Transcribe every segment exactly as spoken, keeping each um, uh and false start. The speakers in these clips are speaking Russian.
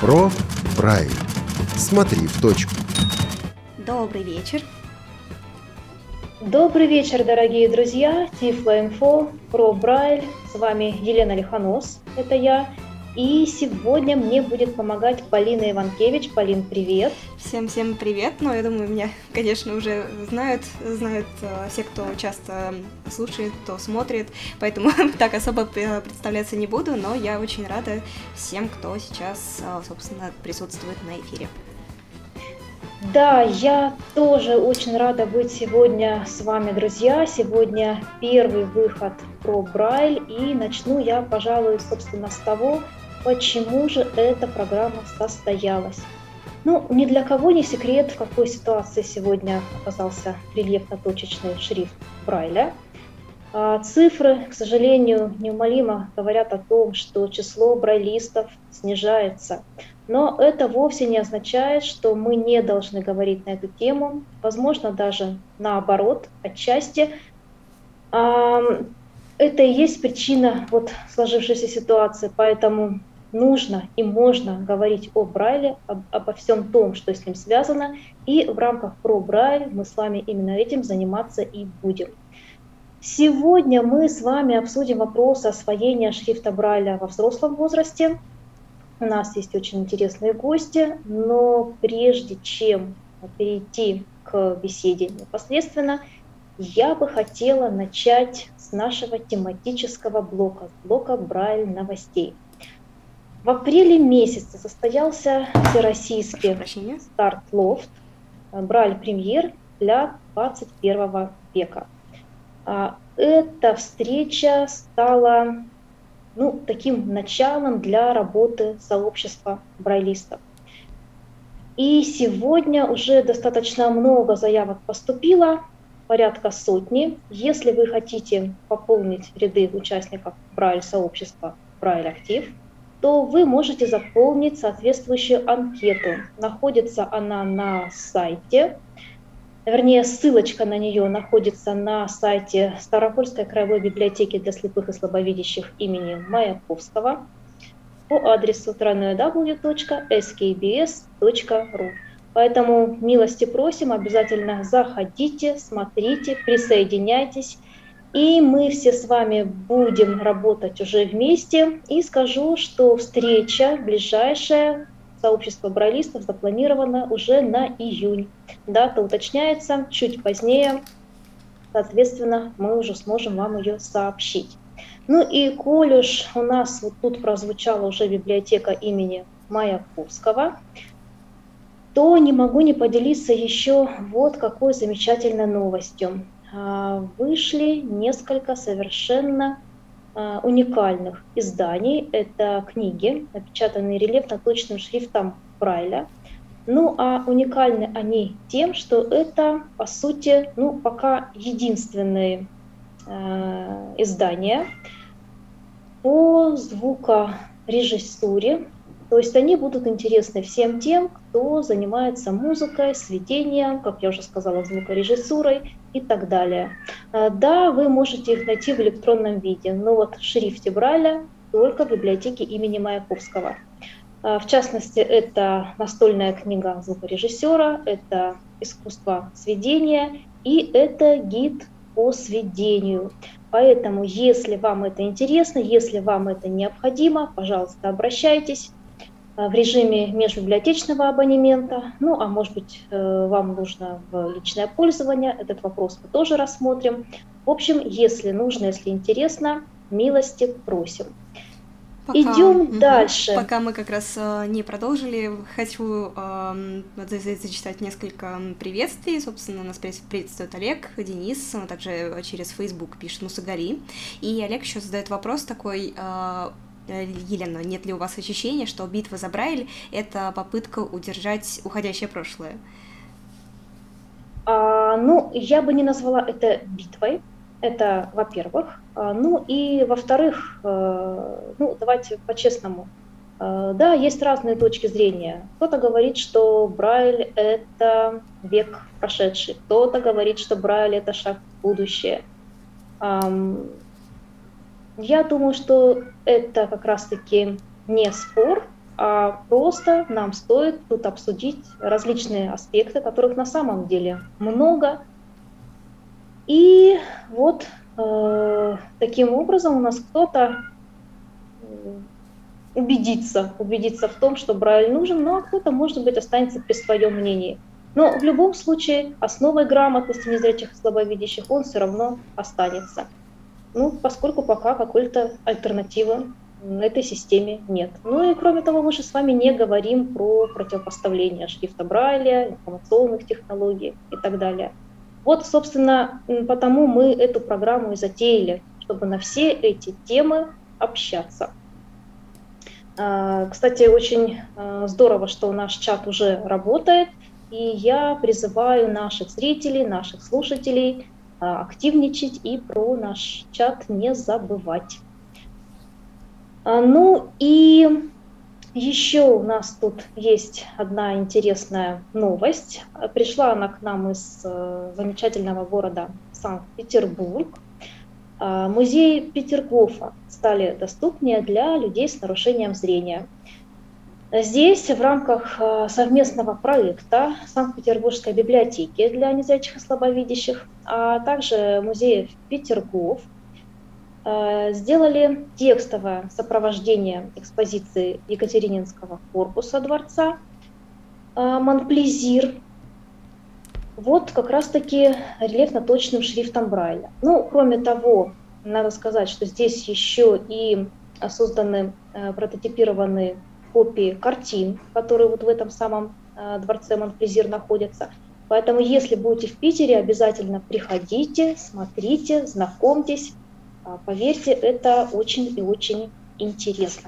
Про Брайль. Смотри в точку. Добрый вечер. Добрый вечер, дорогие друзья. Тифлоинфо, Про Брайль. С вами Елена Лихонос, это я. И сегодня мне будет помогать Полина Иванкевич. Полин, привет. Всем-всем привет. Ну, я думаю, меня, конечно, уже знают, знают э, все, кто часто слушает, кто смотрит, поэтому так особо представляться не буду, но я очень рада всем, кто сейчас, э, собственно, присутствует на эфире. Да, я тоже очень рада быть сегодня с вами, друзья. Сегодня первый выход Про Брайль, и начну я, пожалуй, собственно, с того, почему же эта программа состоялась. Ну, ни для кого не секрет, в какой ситуации сегодня оказался рельефно-точечный шрифт Брайля. А цифры, к сожалению, неумолимо говорят о том, что число брайлистов снижается. Но это вовсе не означает, что мы не должны говорить на эту тему. Возможно, даже наоборот, отчасти. Это и есть причина вот сложившейся ситуации, поэтому нужно и можно говорить о Брайле, об, обо всем том, что с ним связано, и в рамках Про Брайль мы с вами именно этим заниматься и будем. Сегодня мы с вами обсудим вопрос освоения шрифта Брайля во взрослом возрасте. У нас есть очень интересные гости, но прежде чем перейти к беседе непосредственно, я бы хотела начать с нашего тематического блока, блока Брайль новостей. В апреле месяце состоялся всероссийский старт-лофт Брайль премьер для двадцать первого века. Эта встреча стала ну, таким началом для работы сообщества брайлистов. И сегодня уже достаточно много заявок поступило, порядка сотни. Если вы хотите пополнить ряды участников Брайль-сообщества Брайль Актив, то вы можете заполнить соответствующую анкету. Находится она на сайте, вернее, ссылочка на нее находится на сайте Ставропольской краевой библиотеки для слепых и слабовидящих имени Маяковского по адресу дабл ю дабл ю дабл ю точка эс кей би эс точка ру. Поэтому милости просим, обязательно заходите, смотрите, присоединяйтесь. И мы все с вами будем работать уже вместе. И скажу, что встреча ближайшая сообщества брайлистов запланирована уже на июнь. Дата уточняется чуть позднее. Соответственно, мы уже сможем вам ее сообщить. Ну и коль уж у нас вот тут прозвучала уже библиотека имени Маяковского, то не могу не поделиться еще вот какой замечательной новостью. Вышли несколько совершенно уникальных изданий. Это книги, напечатанные рельефно-точным шрифтом Брайля. Ну а уникальны они тем, что это, по сути, ну пока единственные э, издания по звукорежиссуре. То есть они будут интересны всем тем, кто занимается музыкой, сведением, как я уже сказала, звукорежиссурой и так далее. Да, вы можете их найти в электронном виде, но вот в шрифте Брайля только в библиотеке имени Маяковского. В частности, это настольная книга звукорежиссера, это искусство сведения и это гид по сведению. Поэтому, если вам это интересно, если вам это необходимо, пожалуйста, обращайтесь в режиме межбиблиотечного абонемента. Ну, а может быть, вам нужно в личное пользование, этот вопрос мы тоже рассмотрим. В общем, если нужно, если интересно, милости просим. Пока, Идем угу, дальше. Пока мы как раз э, не продолжили, хочу э, зачитать несколько приветствий. Собственно, нас приветствует Олег, Денис, он также через Facebook пишет «Мусагари». И Олег еще задает вопрос такой... Э, Елена, нет ли у вас ощущения, что битва за Брайль — это попытка удержать уходящее прошлое? А, ну, я бы не назвала это битвой. Это, во-первых. Ну и, во-вторых, ну, давайте по-честному. Да, есть разные точки зрения. Кто-то говорит, что Брайль — это век прошедший. Кто-то говорит, что Брайль — это шаг в будущее. Я думаю, что это как раз-таки не спор, а просто нам стоит тут обсудить различные аспекты, которых на самом деле много. И вот э, таким образом у нас кто-то убедится, убедится в том, что Брайль нужен, ну а кто-то, может быть, останется при своем мнении. Но в любом случае основой грамотности незрячих и слабовидящих он все равно останется. Ну, поскольку пока какой-то альтернативы этой системе нет. Ну и кроме того, мы же с вами не говорим про противопоставление шрифта Брайля, информационных технологий и так далее. Вот, собственно, потому мы эту программу и затеяли, чтобы на все эти темы общаться. Кстати, очень здорово, что наш чат уже работает, и я призываю наших зрителей, наших слушателей активничать и про наш чат не забывать. Ну и еще у нас тут есть одна интересная новость. Пришла она к нам из замечательного города Санкт-Петербург. Музеи Петергофа стали доступнее для людей с нарушением зрения. Здесь в рамках совместного проекта Санкт-Петербургской библиотеки для незрячих и слабовидящих, а также музеев Петергоф сделали текстовое сопровождение экспозиции Екатерининского корпуса дворца «Монплезир». Вот как раз-таки рельефно-точным шрифтом Брайля. Ну, кроме того, надо сказать, что здесь еще и созданы прототипированные копии картин, которые вот в этом самом дворце Монплезир находятся. Поэтому, если будете в Питере, обязательно приходите, смотрите, знакомьтесь. Поверьте, это очень и очень интересно.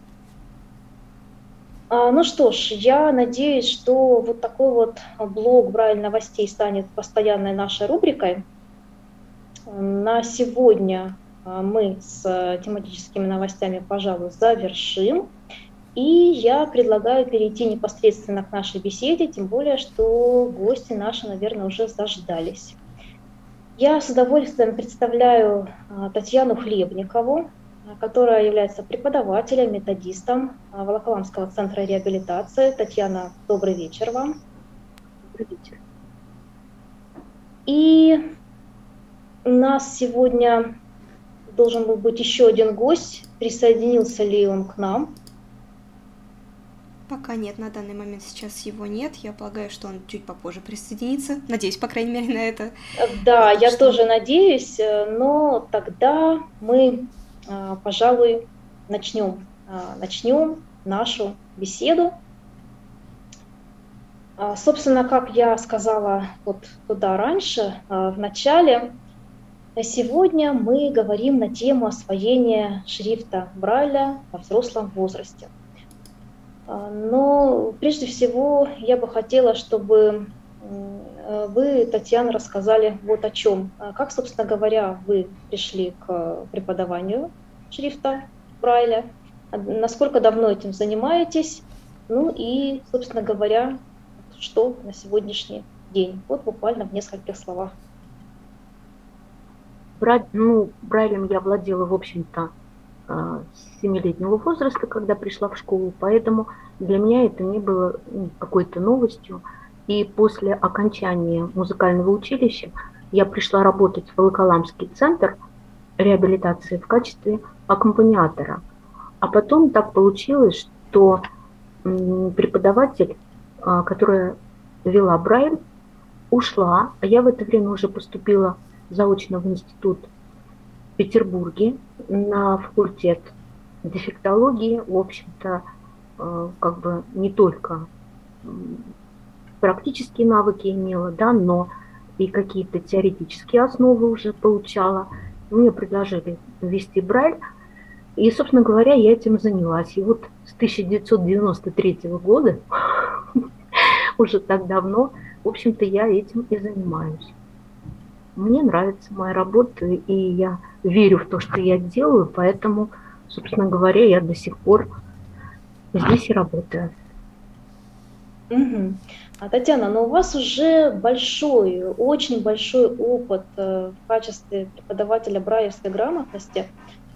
Ну что ж, я надеюсь, что вот такой вот блог Брайль новостей станет постоянной нашей рубрикой. На сегодня мы с тематическими новостями, пожалуй, завершим. И я предлагаю перейти непосредственно к нашей беседе, тем более, что гости наши, наверное, уже заждались. Я с удовольствием представляю Татьяну Хлебникову, которая является преподавателем, методистом Волоколамского центра реабилитации. Татьяна, добрый вечер вам. Добрый вечер. И у нас сегодня должен был быть еще один гость. Присоединился ли он к нам? Пока нет, на данный момент сейчас его нет. Я полагаю, что он чуть попозже присоединится. Надеюсь, по крайней мере, на это. Да, Потому я что... тоже надеюсь, но тогда мы, пожалуй, начнем, начнем нашу беседу. Собственно, как я сказала вот туда раньше, в начале, сегодня мы говорим на тему освоения шрифта Брайля во взрослом возрасте. Но прежде всего я бы хотела, чтобы вы, Татьяна, рассказали вот о чем. Как, собственно говоря, вы пришли к преподаванию шрифта Брайля, насколько давно этим занимаетесь, ну и, собственно говоря, что на сегодняшний день. Вот буквально в нескольких словах. Брайль, ну, Брайлем я владела, в общем-то, с семилетнего возраста, когда пришла в школу, поэтому для меня это не было какой-то новостью. И после окончания музыкального училища я пришла работать в Волоколамский центр реабилитации в качестве аккомпаниатора. А потом так получилось, что преподаватель, которая вела Брайль, ушла, а я в это время уже поступила заочно в институт в Петербурге на факультет дефектологии. В общем-то, как бы не только практические навыки имела, да, но и какие-то теоретические основы уже получала. Мне предложили ввести Брайль, и, собственно говоря, я этим занялась. И вот с тысяча девятьсот девяносто третьего года, уже так давно, в общем-то, я этим и занимаюсь. Мне нравится моя работа, и я верю в то, что я делаю, поэтому, собственно говоря, я до сих пор здесь и работаю. Угу. А, Татьяна, но у вас уже большой, очень большой опыт в качестве преподавателя брайлевской грамотности.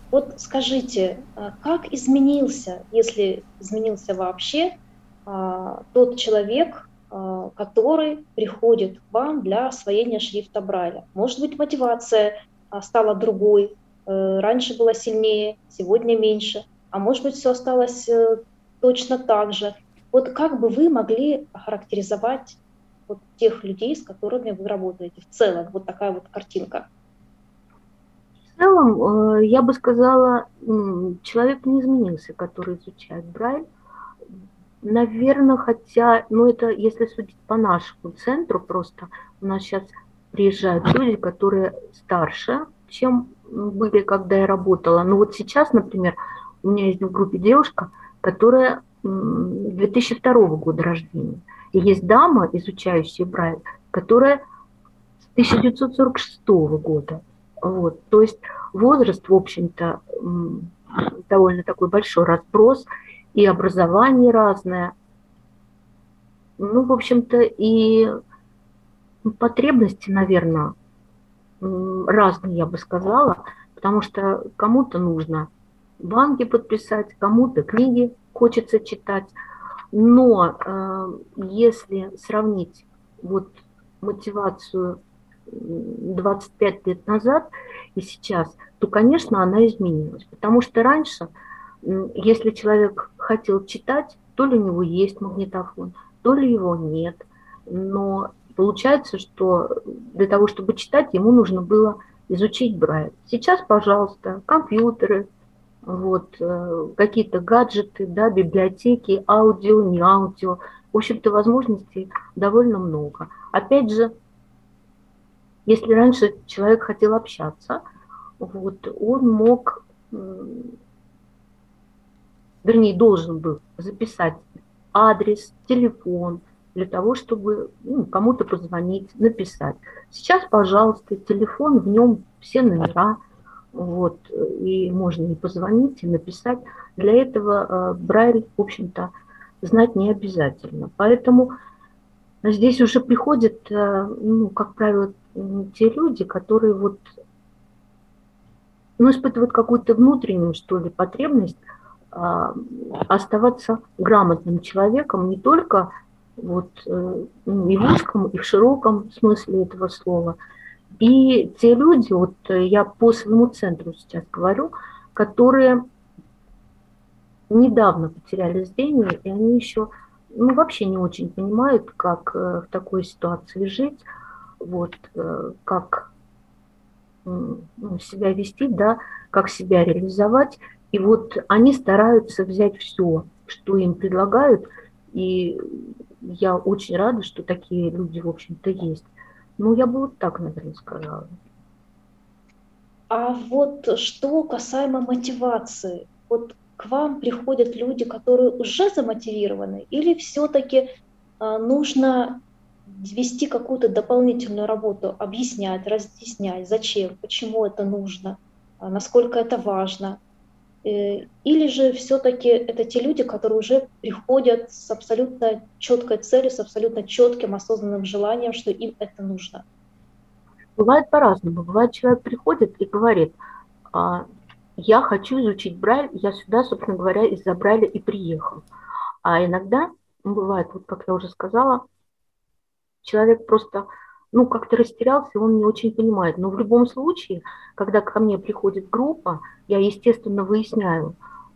Вот скажите, а, как изменился, если изменился вообще, а, тот человек, а, который приходит к вам для освоения шрифта Брайля? Может быть, мотивация а, стала другой, э, раньше была сильнее, сегодня меньше, а может быть, все осталось э, точно так же. Вот как бы вы могли охарактеризовать вот тех людей, с которыми вы работаете в целом? Вот такая вот картинка. В целом, э, я бы сказала, м, человек не изменился, который изучает Брайль. Наверное, хотя, ну это если судить по нашему центру, просто у нас сейчас приезжают люди, которые старше, чем были, когда я работала. Ну вот сейчас, например, у меня есть в группе девушка, которая м, две тысячи второго года рождения. И есть дама, изучающая Брайль, которая с тысяча девятьсот сорок шестого года. Вот. То есть возраст, в общем-то, м, довольно такой большой разброс, и образование разное. Ну, в общем-то, и потребности, наверное, м, разные, я бы сказала, потому что кому-то нужно банки подписать, кому-то книги хочется читать. Но э, если сравнить вот мотивацию м, двадцать пять лет назад и сейчас, то, конечно, она изменилась. Потому что раньше, м, если человек хотел читать, то ли у него есть магнитофон, то ли его нет. Но получается, что для того, чтобы читать, ему нужно было изучить Брайль. Сейчас, пожалуйста, компьютеры, вот, э, какие-то гаджеты, да, библиотеки, аудио, не аудио. В общем-то, возможностей довольно много. Опять же, если раньше человек хотел общаться, вот, он мог, вернее, должен был записать адрес, телефон, для того, чтобы ну, кому-то позвонить, написать. Сейчас, пожалуйста, телефон, в нем все номера, вот, и можно и позвонить, и написать. Для этого э, Брайль, в общем-то, знать не обязательно. Поэтому здесь уже приходят, э, ну, как правило, те люди, которые вот, ну, испытывают какую-то внутреннюю, что ли, потребность э, оставаться грамотным человеком не только вот, э, и в узком, и в широком смысле этого слова. И те люди, вот я по своему центру сейчас говорю, которые недавно потеряли зрение, и они еще ну, вообще не очень понимают, как в такой ситуации жить, вот, как ну, себя вести, да, как себя реализовать. И вот они стараются взять все, что им предлагают, и я очень рада, что такие люди, в общем-то, есть. Ну, я бы вот так, наверное, сказала. А вот что касаемо мотивации, вот к вам приходят люди, которые уже замотивированы, или все-таки а, нужно вести какую-то дополнительную работу, объяснять, разъяснять, зачем, почему это нужно, а, насколько это важно? Э, Или же все-таки это те люди, которые уже приходят с абсолютно четкой целью, с абсолютно четким осознанным желанием, что им это нужно? Бывает по-разному. Бывает, человек приходит и говорит, я хочу изучить Брайль, я сюда, собственно говоря, из-за Брайля и приехал. А иногда, бывает, вот как я уже сказала, человек просто, ну, как-то растерялся, он не очень понимает. Но в любом случае, когда ко мне приходит группа, я, естественно, выясняю,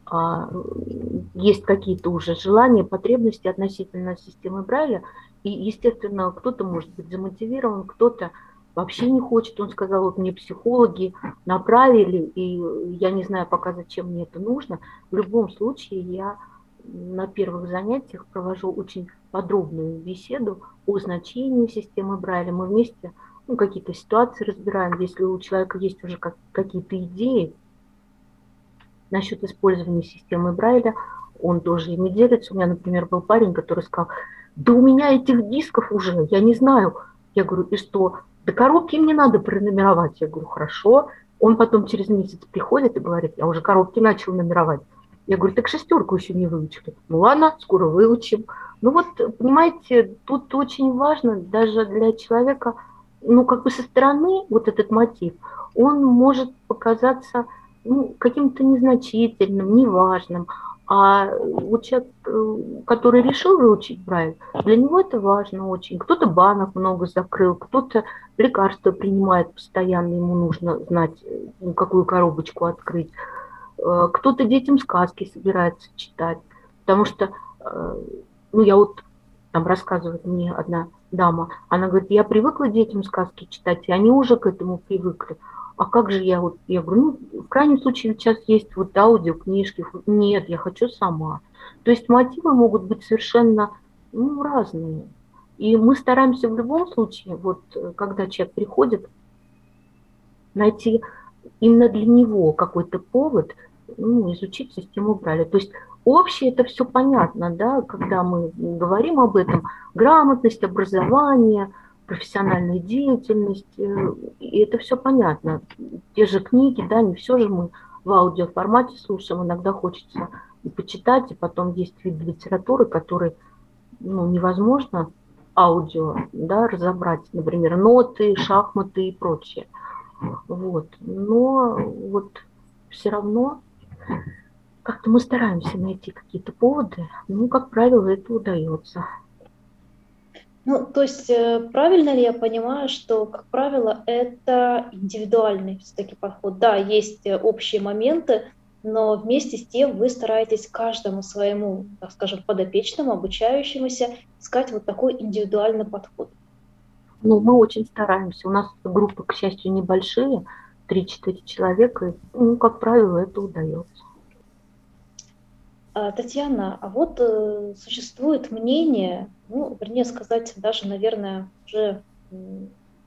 есть какие-то уже желания, потребности относительно системы Брайля, и, естественно, кто-то может быть замотивирован, кто-то вообще не хочет. Он сказал, вот мне психологи направили, и я не знаю пока, зачем мне это нужно. В любом случае, я на первых занятиях провожу очень подробную беседу о значении системы Брайля. Мы вместе ну, какие-то ситуации разбираем. Если у человека есть уже как, какие-то идеи насчет использования системы Брайля, он тоже ими делится. У меня, например, был парень, который сказал, да у меня этих дисков уже, я не знаю. Я говорю, и что? Да коробки мне надо пронумеровать. Я говорю, хорошо. Он потом через месяц приходит и говорит, я уже коробки начал нумеровать. Я говорю, так шестерку еще не выучили. Ну ладно, скоро выучим. Ну вот, понимаете, тут очень важно даже для человека, ну как бы со стороны вот этот мотив, он может показаться ну, каким-то незначительным, неважным. А вот человек, который решил выучить Брайль, для него это важно очень. Кто-то банок много закрыл, кто-то лекарства принимает постоянно, ему нужно знать, какую коробочку открыть. Кто-то детям сказки собирается читать, потому что, ну, я вот, там рассказывает мне одна дама, она говорит, я привыкла детям сказки читать, и они уже к этому привыкли. А как же я вот, я говорю, ну, в крайнем случае сейчас есть вот аудиокнижки. Нет, я хочу сама. То есть мотивы могут быть совершенно, ну, разные. И мы стараемся в любом случае, вот когда человек приходит, найти именно для него какой-то повод, ну, изучить систему Брайля. То есть общее это все понятно, да, когда мы говорим об этом, грамотность, образование, профессиональная деятельность, и это все понятно. Те же книги, да, не все же мы в аудиоформате слушаем, иногда хочется и почитать, и потом есть виды литературы, которые, ну, невозможно аудио, да, разобрать, например, ноты, шахматы и прочее. Вот. Но вот все равно как-то мы стараемся найти какие-то поводы, ну, как правило, это удается. Ну, то есть правильно ли я понимаю, что, как правило, это индивидуальный все-таки подход? Да, есть общие моменты, но вместе с тем вы стараетесь каждому своему, так скажем, подопечному, обучающемуся искать вот такой индивидуальный подход. Ну, мы очень стараемся. У нас группы, к счастью, небольшие, три-четыре человека, и, ну, как правило, это удается. Татьяна, а вот э, существует мнение, ну, вернее сказать, даже, наверное, уже м,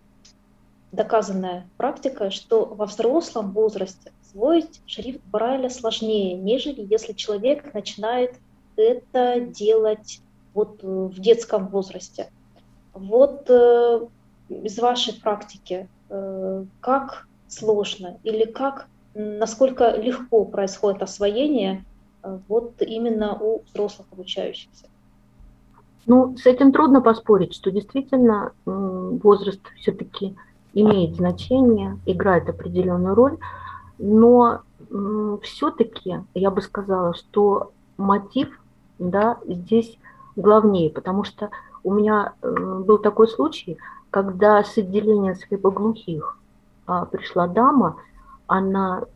доказанная практика, что во взрослом возрасте освоить шрифт Брайля сложнее, нежели если человек начинает это делать вот в детском возрасте. Вот э, из вашей практики, э, как сложно или как, насколько легко происходит освоение э, вот именно у взрослых обучающихся? Ну, с этим трудно поспорить, что действительно возраст все-таки имеет значение, играет определенную роль, но все-таки я бы сказала, что мотив, да, здесь главнее, потому что у меня был такой случай, когда с отделения слепоглухих пришла дама, она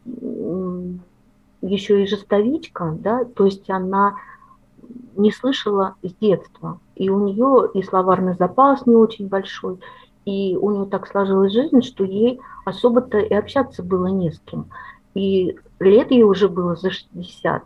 еще и жестовичка, да, то есть она не слышала с детства, и у нее и словарный запас не очень большой, и у нее так сложилась жизнь, что ей особо-то и общаться было не с кем. И лет ей уже было за шестьдесят,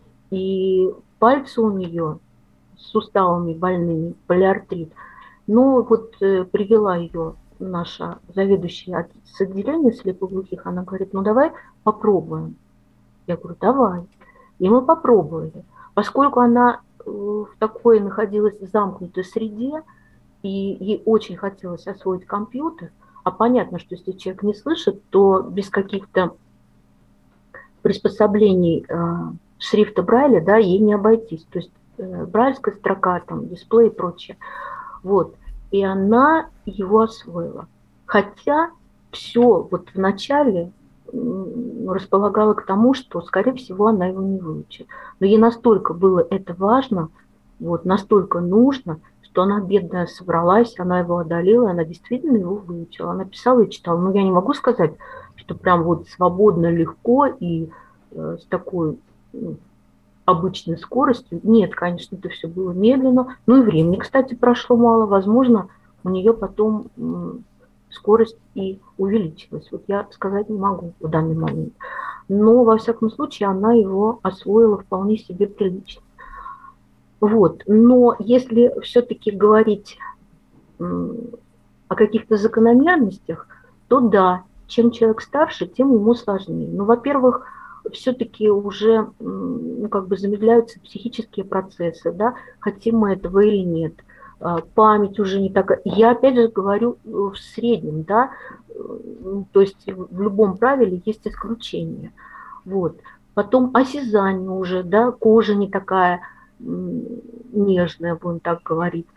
и пальцы у нее с суставами больными, полиартрит. Ну вот э, привела ее наша заведующая с отделения слепоглухих, она говорит, ну давай попробуем. Я говорю, давай. И мы попробовали. Поскольку она в такой находилась в замкнутой среде, и ей очень хотелось освоить компьютер, а понятно, что если человек не слышит, то без каких-то приспособлений э, шрифта Брайля, да, ей не обойтись. То есть э, брайльская строка, там, дисплей и прочее. Вот. И она его освоила. Хотя все вот в начале располагала к тому, что, скорее всего, она его не выучит. Но ей настолько было это важно, вот, настолько нужно, что она, бедная, собралась, она его одолела, она действительно его выучила. Она писала и читала. Но я не могу сказать, что прям вот свободно, легко и э, с такой, ну, обычной скоростью. Нет, конечно, это все было медленно. Ну и времени, кстати, прошло мало. Возможно, у нее потом м, скорость и увеличилась. Вот я сказать не могу в данный момент. Но, во всяком случае, она его освоила вполне себе прилично. Вот. Но если все-таки говорить м, о каких-то закономерностях, то да, чем человек старше, тем ему сложнее. Ну, во-первых, все-таки уже, ну, как бы замедляются психические процессы, да, хотим мы этого или нет. Память уже не такая. Я опять же говорю в среднем, да, то есть в любом правиле есть исключения. Вот. Потом осязание уже, да, кожа не такая нежная, будем так говорить.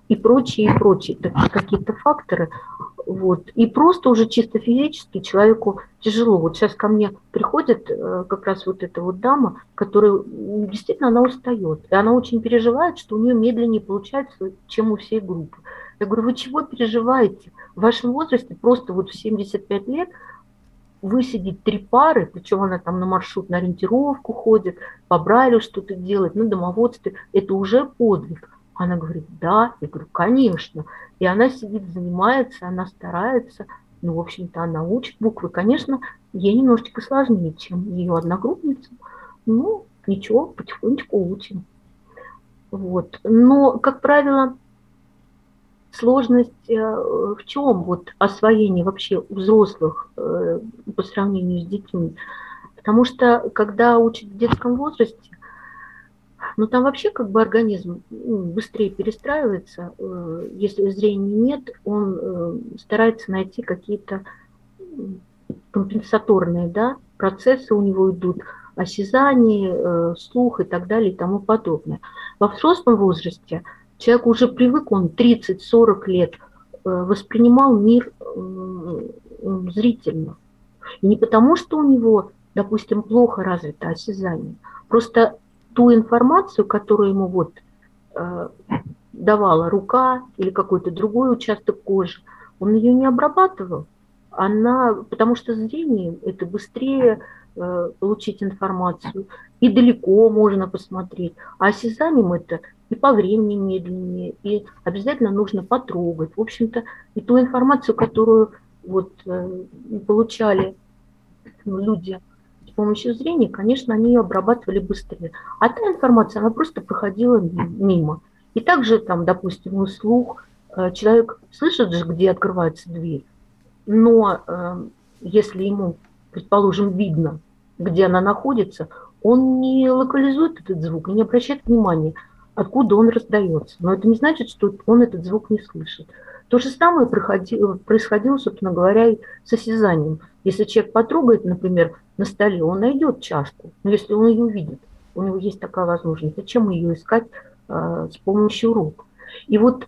и прочие, и прочие такие какие-то факторы. Вот. И просто уже чисто физически человеку тяжело. Вот сейчас ко мне приходит как раз вот эта вот дама, которая действительно она устает. И она очень переживает, что у нее медленнее получается, чем у всей группы. Я говорю, вы чего переживаете? В вашем возрасте просто вот в семьдесят пять лет высидеть три пары, причем она там на маршрут, на ориентировку ходит, по Брайлю что-то делает, на домоводстве, это уже подвиг. Она говорит, да, я говорю, конечно. И она сидит, занимается, она старается, ну, в общем-то, она учит буквы. Конечно, ей немножечко сложнее, чем ее одногруппницам, ну, ничего, потихонечку учим. Вот. Но, как правило, сложность в чем вот освоение вообще у взрослых по сравнению с детьми? Потому что когда учат в детском возрасте, ну там вообще как бы организм быстрее перестраивается, если зрения нет, он старается найти какие-то компенсаторные, да, процессы у него идут, осязание, слух и так далее и тому подобное. Во взрослом возрасте человек уже привык, он тридцать-сорок лет воспринимал мир зрительно. И не потому, что у него, допустим, плохо развито осязание, просто ту информацию, которую ему вот давала рука или какой-то другой участок кожи, он ее не обрабатывал. Она, потому что зрение – это быстрее получить информацию, и далеко можно посмотреть, а осязанием это и по времени медленнее, и обязательно нужно потрогать. В общем-то, и ту информацию, которую вот, э, получали ну, люди с помощью зрения, конечно, они ее обрабатывали быстрее. А та информация, она просто проходила мимо. И также, там, допустим, слух, э, человек слышит же, где открывается дверь, но э, если ему, предположим, видно, где она находится, он не локализует этот звук и не обращает внимания, откуда он раздается. Но это не значит, что он этот звук не слышит. То же самое происходило, происходило, собственно говоря, и с осязанием. Если человек потрогает, например, на столе, он найдет чашку, но если он ее видит, у него есть такая возможность, зачем ее искать э, с помощью рук? И вот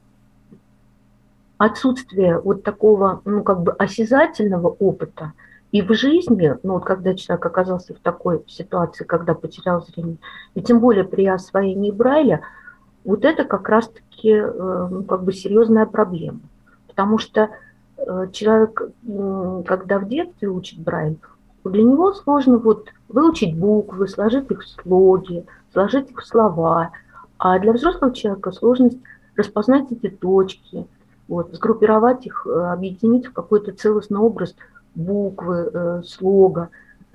отсутствие вот такого, ну, как бы осязательного опыта и в жизни, ну, вот когда человек оказался в такой ситуации, когда потерял зрение, и тем более при освоении Брайля, вот это как раз-таки, ну, как бы серьезная проблема. Потому что человек, когда в детстве учит Брайль, для него сложно вот выучить буквы, сложить их в слоги, сложить их в слова. А для взрослого человека сложность распознать эти точки, вот, сгруппировать их, объединить в какой-то целостный образ буквы, э, слога.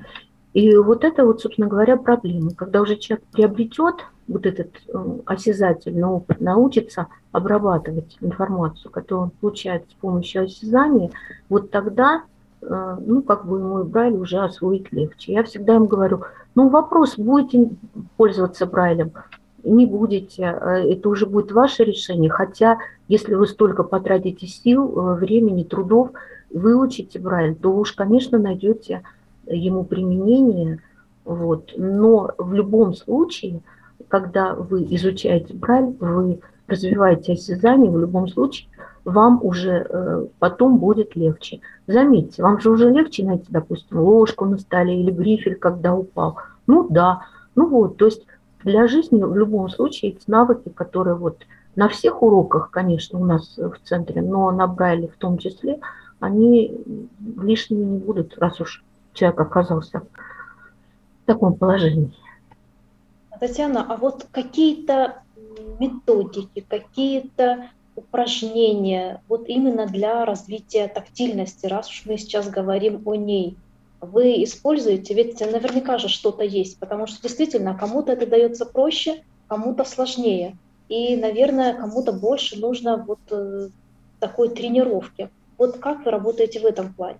И вот это вот, собственно говоря, проблема. Когда уже человек приобретет вот этот э, осязательный опыт, научится обрабатывать информацию, которую он получает с помощью осязания, вот тогда, э, ну, как бы ему Брайль уже освоить легче. Я всегда им говорю, ну, вопрос, будете пользоваться Брайлем, не будете, это уже будет ваше решение. Хотя, если вы столько потратите сил, времени, трудов, выучите Брайль, то уж, конечно, найдете ему применение. Вот. Но в любом случае, когда вы изучаете Брайль, вы развиваете осязание, в любом случае вам уже потом будет легче. Заметьте, вам же уже легче найти, допустим, ложку на столе или грифель, когда упал. Ну да, ну вот, то есть для жизни в любом случае эти навыки, которые вот на всех уроках, конечно, у нас в центре, но на Брайле в том числе, они лишними не будут, раз уж человек оказался в таком положении. Татьяна, а вот какие-то методики, какие-то упражнения вот именно для развития тактильности, раз уж мы сейчас говорим о ней, вы используете? Ведь наверняка же что-то есть, потому что действительно кому-то это дается проще, кому-то сложнее. И, наверное, кому-то больше нужно вот э, такой тренировки. Вот как вы работаете в этом плане?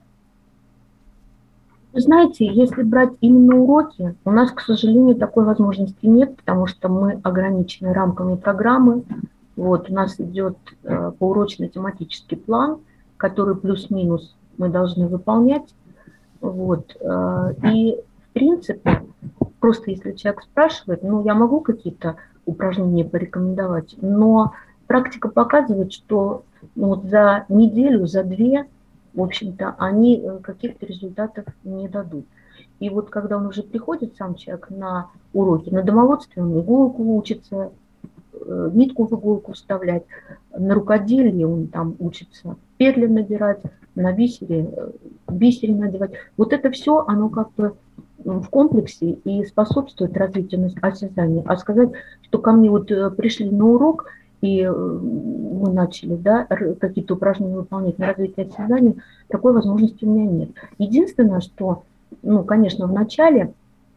Вы знаете, если брать именно уроки, у нас, к сожалению, такой возможности нет, потому что мы ограничены рамками программы. Вот, у нас идет э, поурочный тематический план, который плюс-минус мы должны выполнять. Вот. И, в принципе, просто если человек спрашивает, ну, я могу какие-то упражнения порекомендовать, но практика показывает, что ну, вот за неделю, за две, в общем-то, они каких-то результатов не дадут. И вот когда он уже приходит, сам человек, на уроки, на домоводстве он иголку учится, нитку в иголку вставлять, на рукоделии он там учится петли набирать, на бисере, бисере надевать. Вот это все, оно как бы в комплексе и способствует развитию осязания. А сказать, что ко мне вот пришли на урок, и мы начали, да, какие-то упражнения выполнять на развитие осязания, такой возможности у меня нет. Единственное, что, ну, конечно, в начале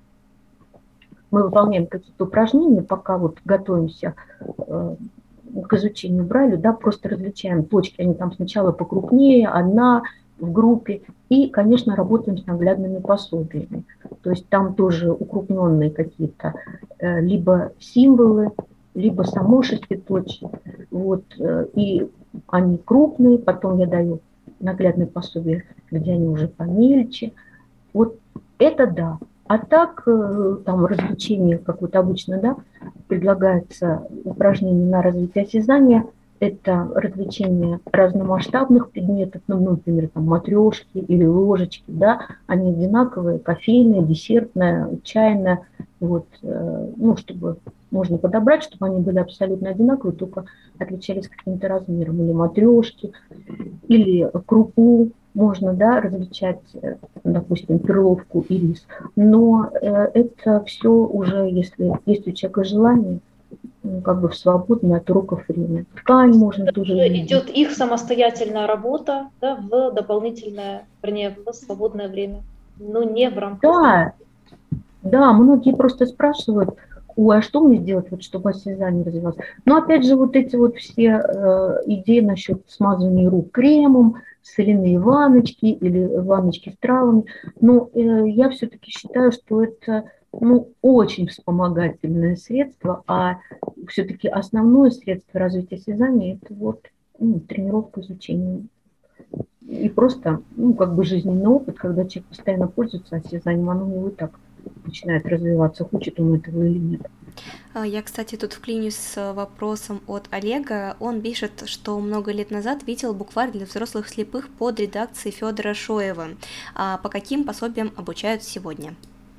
мы выполняем какие-то упражнения, пока вот готовимся э, к изучению Брайля, да, просто различаем точки, они там сначала покрупнее, одна в группе, и, конечно, работаем с наглядными пособиями. То есть там тоже укрупненные какие-то э, либо символы, либо само шеститочие, вот, э, и они крупные, потом я даю наглядные пособия, где они уже помельче. Вот это да. А так, там развлечение какое-то обычно, да, предлагается упражнение на развитие осязания. Это развлечение разномасштабных предметов, ну, например, там матрешки или ложечки, да, они одинаковые, кофейная, десертная, чайная, вот, ну, чтобы можно подобрать, чтобы они были абсолютно одинаковые, только отличались каким-то размером, или матрешки, или крупу. Можно, да, различать, допустим, перловку и рис, но это все уже, если есть у человека желание, как бы в свободное от уроков время. Ткань можно это тоже идет их самостоятельная работа, да, в дополнительное, вернее, в свободное время, но не в рамках. Да, да, многие просто спрашивают, ой, а что мне сделать, вот, чтобы осязание развивалось? Но опять же, вот эти вот все э, идеи насчет смазывания рук кремом, соляные ванночки или ванночки с травами, но э, я все-таки считаю, что это, ну, очень вспомогательное средство, а все-таки основное средство развития осязания – это вот, ну, тренировка, изучение. И просто, ну, как бы жизненный опыт, когда человек постоянно пользуется осязанием, оно у него и так начинает развиваться, хочет он этого или нет. Я, кстати, тут вклинюсь с вопросом от Олега. Он пишет, что много лет назад видел букварь для взрослых слепых под редакцией Федора Шоева. А по каким пособиям обучают сегодня?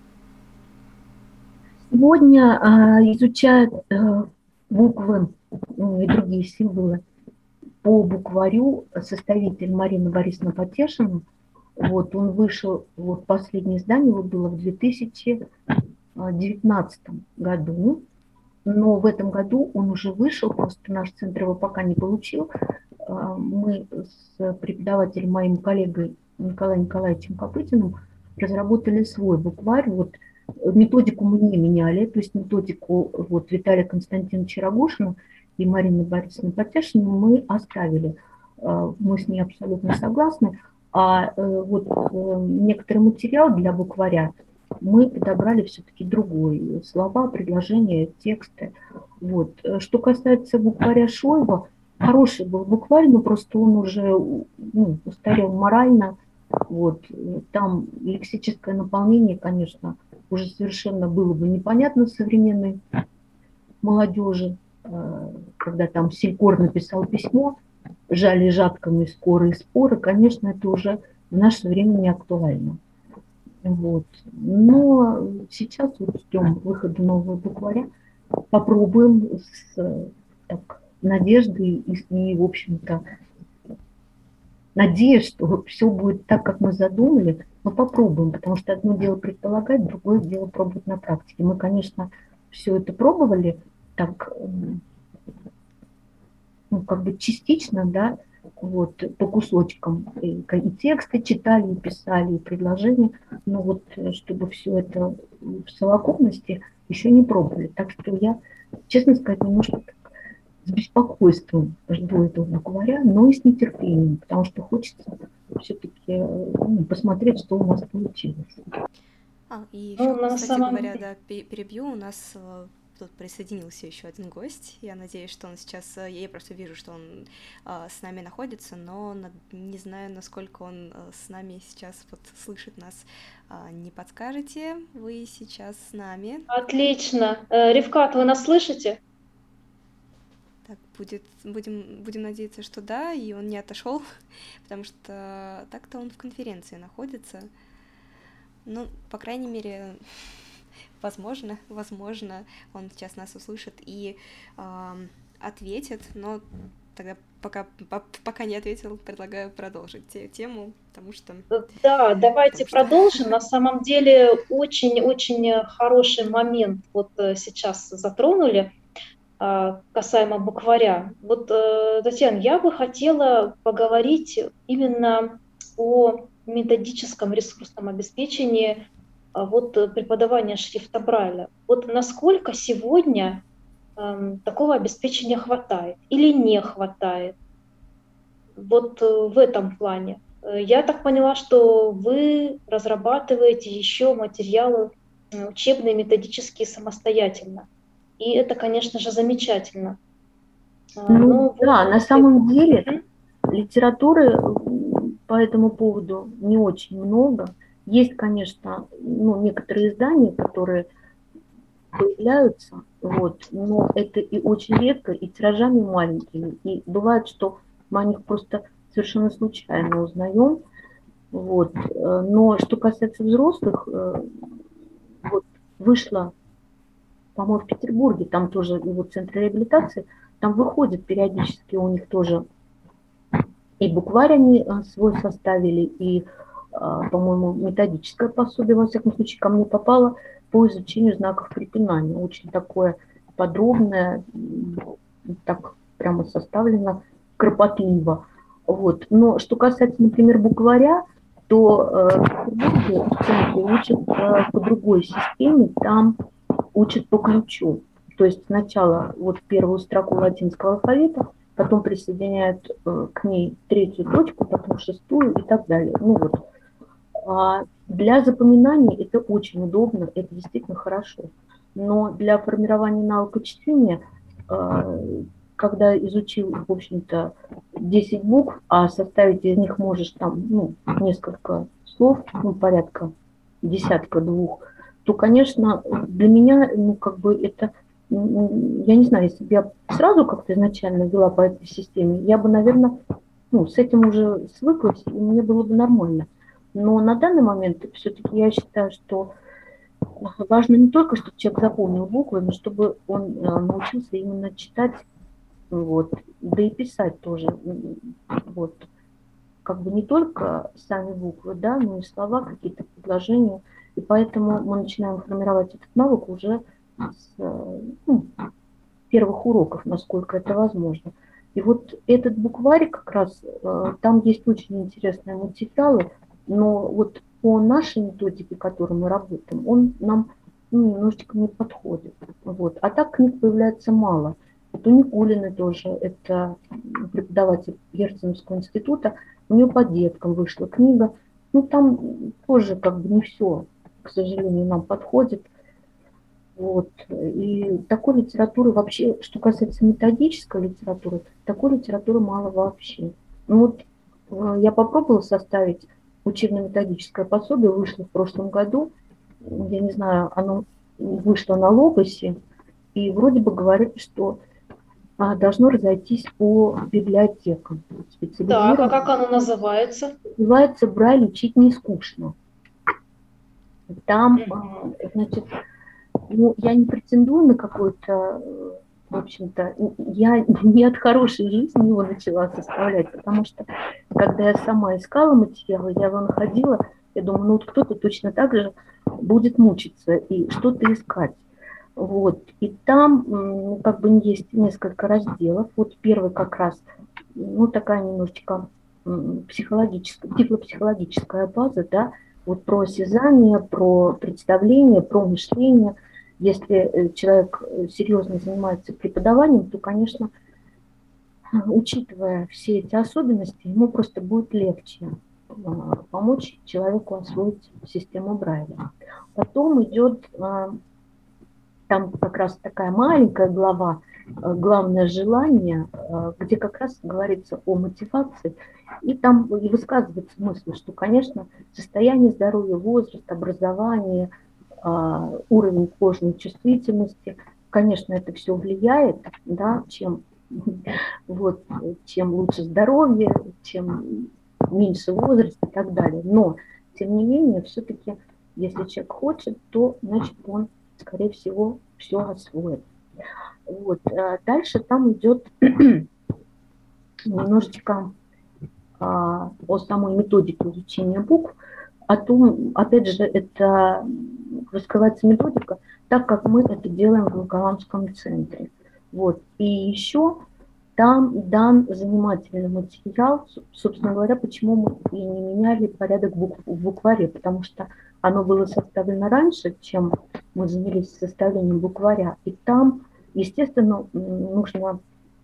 Сегодня а, изучают а, буквы, ну, и другие символы по букварю составитель Марина Борисовна Потешина. Вот, он вышел, вот последнее издание его было в две тысячи девятнадцатом году, но в этом году он уже вышел, просто наш центр его пока не получил. Мы с преподавателем, моим коллегой Николаем Николаевичем Копытиным разработали свой букварь. Вот, методику мы не меняли, то есть методику вот, Виталия Константиновича Рогошина и Марины Борисовны Потешиной мы оставили. Мы с ней абсолютно согласны. А вот некоторый материал для букваря мы подобрали все-таки другой. Слова, предложения, тексты. Вот. Что касается букваря Шоева, хороший был букварь, но просто он уже, ну, устарел морально. Вот. Там лексическое наполнение, конечно, уже совершенно было бы непонятно современной молодежи. Когда там Селькор написал письмо, жали жатками скоры и споры, конечно, это уже в наше время не актуально. Вот. Но сейчас вот ждем выхода нового букваря, попробуем с так, надеждой и, и, в общем-то, надеюсь, что все будет так, как мы задумали, но попробуем, потому что одно дело предполагать, другое дело пробовать на практике. Мы, конечно, все это пробовали так, ну, как бы частично, да, вот, по кусочкам. И, и тексты читали, и писали, и предложения, но вот чтобы все это в совокупности еще не пробовали. Так что я, честно сказать, немножко так, с беспокойством жду этого букваря, но и с нетерпением, потому что хочется все-таки, ну, посмотреть, что у нас получилось. А, и еще, ну, кстати самом... говоря, да, перебью, у нас тут присоединился еще один гость. Я надеюсь, что он сейчас... Я просто вижу, что он а, с нами находится, но не знаю, насколько он а, с нами сейчас вот слышит нас. А, не подскажете? Вы сейчас с нами? Отлично. Рифкат, вы нас слышите? Так, будет, будем, будем надеяться, что да, и он не отошел, потому что так-то он в конференции находится. Ну, по крайней мере, возможно, возможно, он сейчас нас услышит и э, ответит, но тогда пока, пока не ответил, предлагаю продолжить тему, потому что... Да, давайте потому продолжим. Что... На самом деле очень-очень хороший момент вот сейчас затронули касаемо букваря. Вот, Татьяна, я бы хотела поговорить именно о методическом ресурсном обеспечении вот, преподавания шрифта Брайля. Вот насколько сегодня э, такого обеспечения хватает или не хватает? Вот в этом плане. Я так поняла, что вы разрабатываете еще материалы учебные, методические самостоятельно. И это, конечно же, замечательно. Ну, Но да, вот... на самом деле литературы по этому поводу не очень много. Есть, конечно, ну, некоторые издания, которые появляются, вот, но это и очень редко, и тиражами маленькими. И бывает, что мы о них просто совершенно случайно узнаем. Вот. Но что касается взрослых, вот, вышло, по-моему, в Петербурге, там тоже его центр реабилитации, там выходит периодически у них тоже и букварь они свой составили, и, по-моему, методическое пособие, во всяком случае, ко мне попало по изучению знаков препинания. Очень такое подробное, так прямо составлено, кропотливо. Вот. Но что касается, например, букваря, то в Петербурге в центре учат по другой системе, там учат по ключу. То есть сначала вот первую строку латинского алфавита, потом присоединяют к ней третью точку, потом шестую и так далее. Ну вот. А для запоминания это очень удобно, это действительно хорошо. Но для формирования навыка чтения, когда изучил, в общем-то, десять букв, а составить из них можешь там, ну, несколько слов, ну, порядка десятка-двух, то, конечно, для меня, ну, как бы это, я не знаю, если бы я сразу как-то изначально вела по этой системе, я бы, наверное, ну, с этим уже свыклась, и мне было бы нормально. Но на данный момент все-таки я считаю, что важно не только, чтобы человек запомнил буквы, но чтобы он научился именно читать, вот, да и писать тоже, вот, как бы не только сами буквы, да, но и слова, какие-то предложения. И поэтому мы начинаем формировать этот навык уже с ну, первых уроков, насколько это возможно. И вот этот букварь как раз, там есть очень интересные материалы, но вот по нашей методике, которой мы работаем, он нам ну, немножечко не подходит. Вот. А так книг появляется мало. Вот у Никулиной тоже, это преподаватель Герценовского института, у нее по деткам вышла книга, ну там тоже как бы не все, к сожалению, нам подходит. Вот. И такой литературы вообще, что касается методической литературы, такой литературы мало вообще. Ну вот я попробовала составить учебно-методическое пособие, вышло в прошлом году, я не знаю, оно вышло на Логосе, и вроде бы говорит, что должно разойтись по библиотекам. Так, а как оно называется? Называется «Брайль учить не скучно». Там, значит, ну, я не претендую на какой-то, в общем-то, я не от хорошей жизни его начала составлять, потому что, когда я сама искала материалы, я его находила, я думаю, ну вот кто-то точно так же будет мучиться и что-то искать. Вот. И там ну, как бы есть несколько разделов. Вот первый как раз, ну такая немножечко психологическая, тифлопсихологическая база, да, вот про осязание, про представление, про мышление. Если человек серьезно занимается преподаванием, то, конечно, учитывая все эти особенности, ему просто будет легче помочь человеку освоить систему Брайля. Потом идет там как раз такая маленькая глава, главное желание, где как раз говорится о мотивации, и там и высказывается мысль, что, конечно, состояние здоровья, возраст, образование, уровень кожной чувствительности, конечно, это все влияет, да, чем Вот, чем лучше здоровье, чем меньше возраст и так далее. Но, тем не менее, все-таки, если человек хочет, то, значит, он, скорее всего, все освоит. Вот. Дальше там идет немножечко а, о самой методике изучения букв, о том, опять же, это раскрывается методика, так как мы это делаем в Волоколамском центре. Вот. И еще там дан занимательный материал, собственно говоря, почему мы и не меняли порядок букв в букваре, потому что оно было составлено раньше, чем мы занялись составлением букваря, и там, естественно, нужно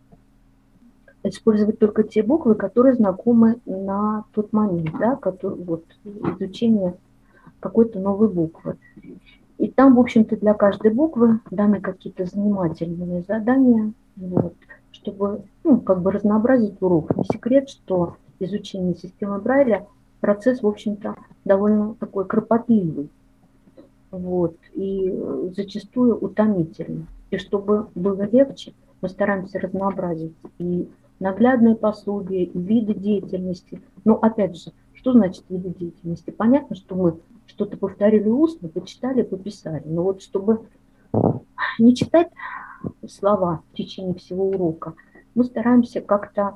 использовать только те буквы, которые знакомы на тот момент, да, который, вот, изучение какой-то новой буквы. И там, в общем-то, для каждой буквы даны какие-то занимательные задания, вот, чтобы, ну, как бы разнообразить урок. Не секрет, что изучение системы Брайля процесс, в общем-то, довольно такой кропотливый, вот, и зачастую утомительный. И чтобы было легче, мы стараемся разнообразить и наглядные пособия, и виды деятельности. Но опять же, что значит виды деятельности? Понятно, что мы что-то повторили устно, почитали, пописали. Но вот чтобы не читать слова в течение всего урока, мы стараемся как-то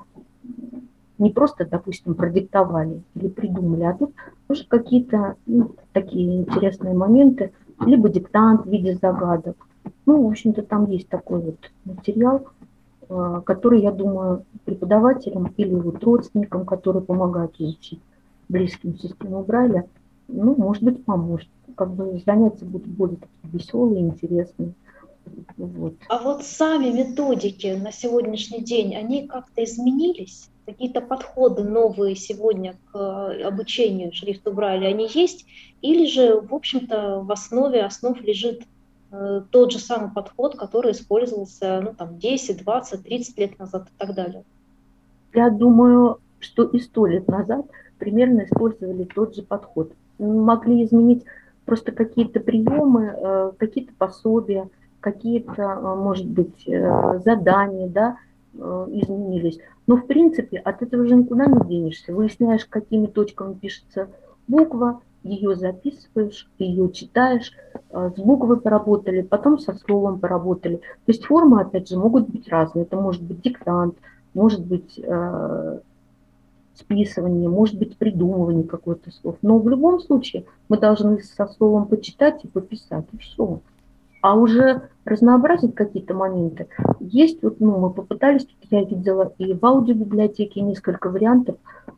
не просто, допустим, продиктовали или придумали, а тут уже какие-то, ну, такие интересные моменты, либо диктант в виде загадок. Ну, в общем-то, там есть такой вот материал, который, я думаю, преподавателям или вот родственникам, которые помогают изучить близким систему Брайля, ну, может быть, поможет. Как бы занятия будут более веселые, интересные. Вот. А вот сами методики на сегодняшний день, они как-то изменились? Какие-то подходы новые сегодня к обучению шрифту Брайля, они есть? Или же, в общем-то, в основе основ лежит э, тот же самый подход, который использовался, ну, там, десять, двадцать, тридцать лет назад и так далее? Я думаю, что и сто лет назад примерно использовали тот же подход. Могли изменить просто какие-то приемы, какие-то пособия, какие-то, может быть, задания, да, изменились. Но, в принципе, от этого же никуда не денешься. Выясняешь, какими точками пишется буква, ее записываешь, ее читаешь, с буквой поработали, потом со словом поработали. То есть формы, опять же, могут быть разные. Это может быть диктант, может быть э, списывание, может быть придумывание какого-то слов. Но в любом случае мы должны со словом почитать и пописать, и все. А уже разнообразить какие-то моменты. Есть, вот, ну, мы попытались, я видела и в аудиобиблиотеке несколько вариантов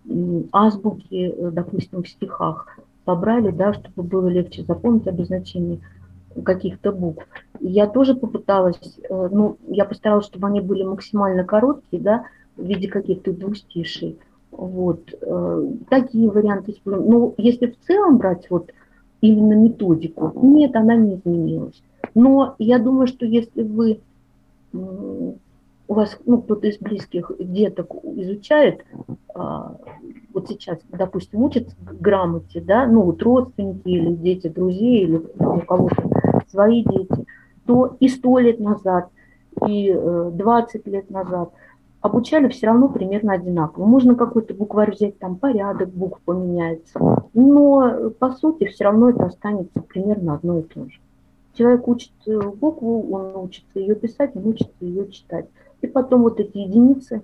азбуки, допустим, в стихах побрали, да, чтобы было легче запомнить обозначение каких-то букв. Я тоже попыталась, ну, я постаралась, чтобы они были максимально короткие, да, в виде каких-то двустишей. Вот. Такие варианты. Но если в целом брать вот именно методику, нет, она не изменилась. Но я думаю, что если вы, у вас, ну, кто-то из близких деток изучает, вот сейчас, допустим, учатся грамоте, да, ну, вот родственники или дети друзей, или у кого-то свои дети, то и сто лет назад, и двадцать лет назад обучали все равно примерно одинаково. Можно какой-то букварь взять, там порядок букв поменяется, но по сути все равно это останется примерно одно и то же. Человек учит букву, он учится ее писать, он учится ее читать. И потом вот эти единицы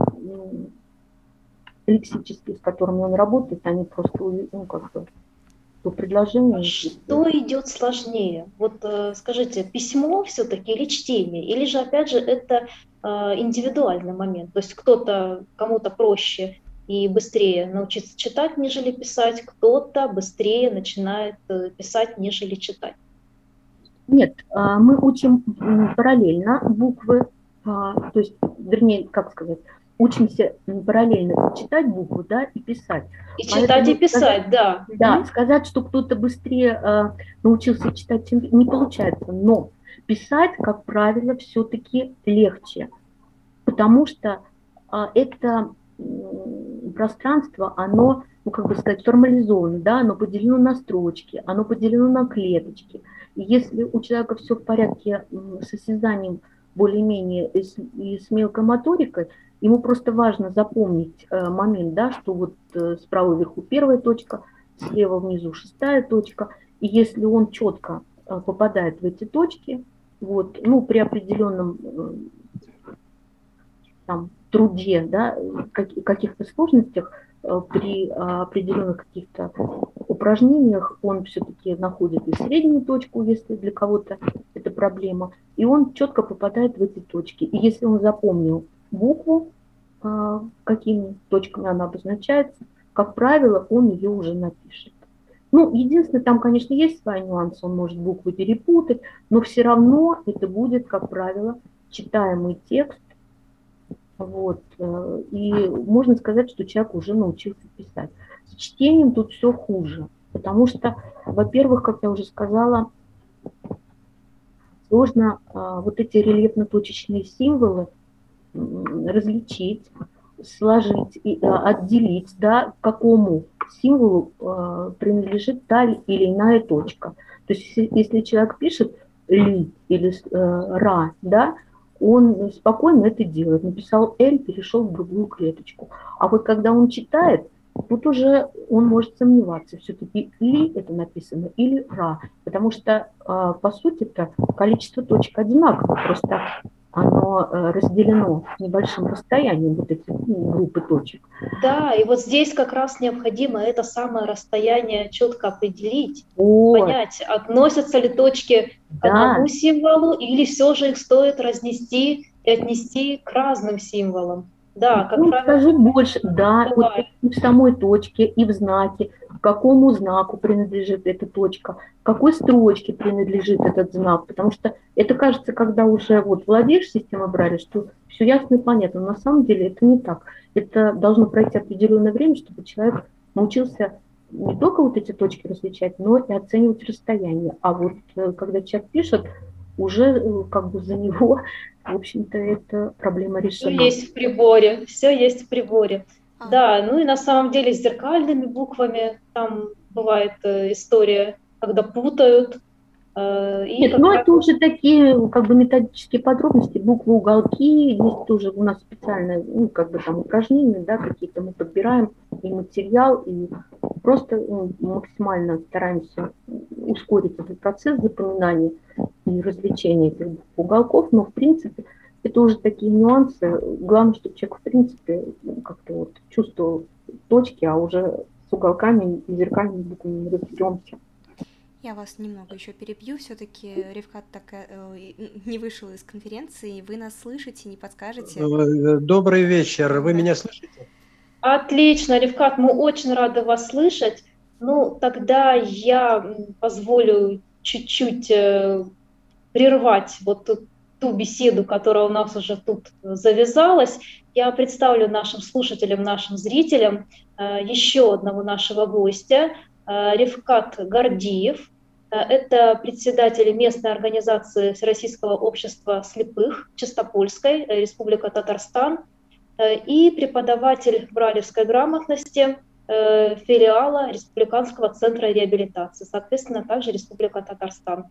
лексические, с которыми он работает, они просто, ну, как бы, по предложению. Что идет сложнее? Вот скажите, письмо все-таки или чтение? Или же, опять же, это индивидуальный момент? То есть кто-то, кому-то проще и быстрее научиться читать, нежели писать, кто-то быстрее начинает писать, нежели читать. Нет, мы учим параллельно буквы, то есть, вернее, как сказать, учимся параллельно читать букву, да, и писать. И читать, поэтому и писать, сказать, да. Да, mm-hmm. Сказать, что кто-то быстрее э, научился читать, не получается, но писать, как правило, все-таки легче, потому что э, это э, пространство, оно, ну, как бы сказать, формализовано, да, оно поделено на строчки, оно поделено на клеточки. И если у человека все в порядке с осязанием более-менее и с, и с мелкой моторикой, ему просто важно запомнить э, момент, да, что вот э, справа вверху первая точка, слева внизу шестая точка, и если он четко э, попадает в эти точки, вот, ну, при определенном э, там, труде, да, как, каких-то сложностях, э, при э, определенных каких-то упражнениях он все-таки находит и среднюю точку, если для кого-то это проблема, и он четко попадает в эти точки. И если он запомнил букву, э, какими точками она обозначается, как правило, он ее уже напишет. Ну, единственное, там, конечно, есть свои нюансы, он может буквы перепутать, но все равно это будет, как правило, читаемый текст. Вот. И можно сказать, что человек уже научился писать. С чтением тут все хуже, потому что, во-первых, как я уже сказала, сложно вот эти рельефно-точечные символы различить, сложить и отделить, да, к какому символу принадлежит та или иная точка. То есть если человек пишет «ли» или «ра», да, он спокойно это делает. Написал «Л», перешел в другую клеточку. А вот когда он читает, тут уже он может сомневаться, все-таки «ли» это написано или «ра», потому что, по сути-то, количество точек одинаково, просто оно разделено небольшим расстоянием, вот эти группы точек. Да, и вот здесь как раз необходимо это самое расстояние четко определить, вот. Понять, относятся ли точки к Да. одному символу, или все же их стоит разнести и отнести к разным символам. Да, как ну, правило. Скажу больше, да, вот и в самой точке, и в знаке, к какому знаку принадлежит эта точка, к какой строчке принадлежит этот знак, потому что это кажется, когда уже вот владеешь системой Брайля, что все ясно и понятно, но на самом деле это не так. Это должно пройти определенное время, чтобы человек научился не только вот эти точки различать, но и оценивать расстояние. А вот когда человек пишет, уже как бы за него, в общем-то, эта проблема решена. Все есть в приборе, все есть в приборе. А. Да, ну и на самом деле с зеркальными буквами там бывает э, история, когда путают. Э, и Нет, ну это уже такие как бы методические подробности, буквы, уголки, есть тоже у нас специальные, ну, как бы там упражнения, да, какие-то мы подбираем и материал, и просто ну, максимально стараемся ускорить этот процесс запоминания и развлечения этих уголков, но в принципе это уже такие нюансы. Главное, чтобы человек в принципе как-то вот чувствовал точки, а уже с уголками и зеркальными буквами разберемся. Я вас немного еще перебью, все-таки Рифкат так э, не вышел из конференции, вы нас слышите, не подскажете? Добрый вечер, вы меня слышите? Отлично, Рифкат, мы очень рады вас слышать. Ну, тогда я позволю чуть-чуть э, прервать вот ту, ту беседу, которая у нас уже тут завязалась. Я представлю нашим слушателям, нашим зрителям э, еще одного нашего гостя, э, Рифкат Гордиев. Э, это председатель местной организации Всероссийского общества слепых Чистопольской, э, Республика Татарстан, э, и преподаватель брайлевской грамотности э, филиала Республиканского центра реабилитации, соответственно, также Республика Татарстан.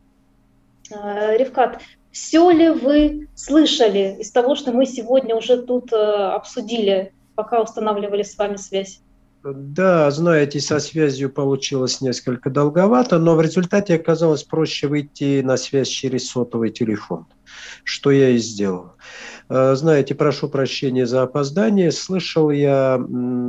Э, Рифкат, все ли вы слышали из того, что мы сегодня уже тут э, обсудили, пока устанавливали с вами связь? Да, знаете, со связью получилось несколько долговато, но в результате оказалось проще выйти на связь через сотовый телефон, что я и сделал. Знаете, прошу прощения за опоздание. Слышал я,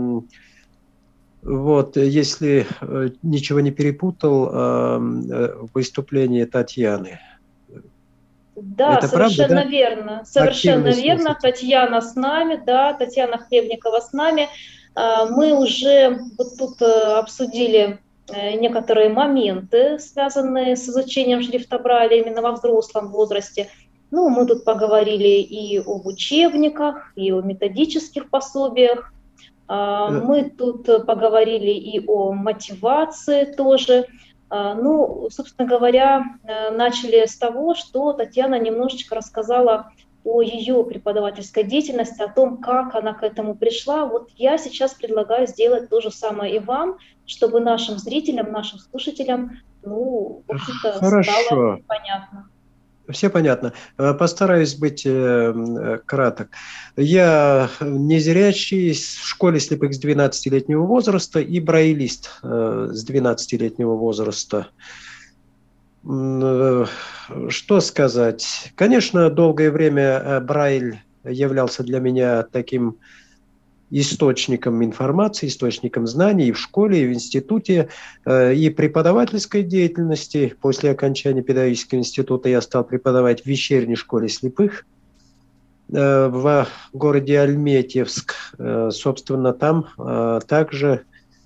вот, если ничего не перепутал, выступление Татьяны. Да, это совершенно правда, да? верно. Совершенно Активный верно. слушатель. Татьяна с нами, да, Татьяна Хлебникова с нами. Мы уже вот тут обсудили некоторые моменты, связанные с изучением шрифта Брайля именно во взрослом возрасте. Ну, мы тут поговорили и об учебниках, и о методических пособиях. Мы тут поговорили и о мотивации тоже. Ну, собственно говоря, начали с того, что Татьяна немножечко рассказала о ее преподавательской деятельности, о том, как она к этому пришла. Вот я сейчас предлагаю сделать то же самое и вам, чтобы нашим зрителям, нашим слушателям, ну, в общем-то, стало понятно. Все понятно. Постараюсь быть краток. Я незрячий в школе слепых с двенадцатилетнего возраста и брайлист с двенадцатилетнего возраста. Что сказать? Конечно, долгое время Брайль являлся для меня таким источником информации, источником знаний и в школе, и в институте, и преподавательской деятельности. После окончания педагогического института я стал преподавать в вечерней школе слепых в городе Альметьевск. Собственно, там также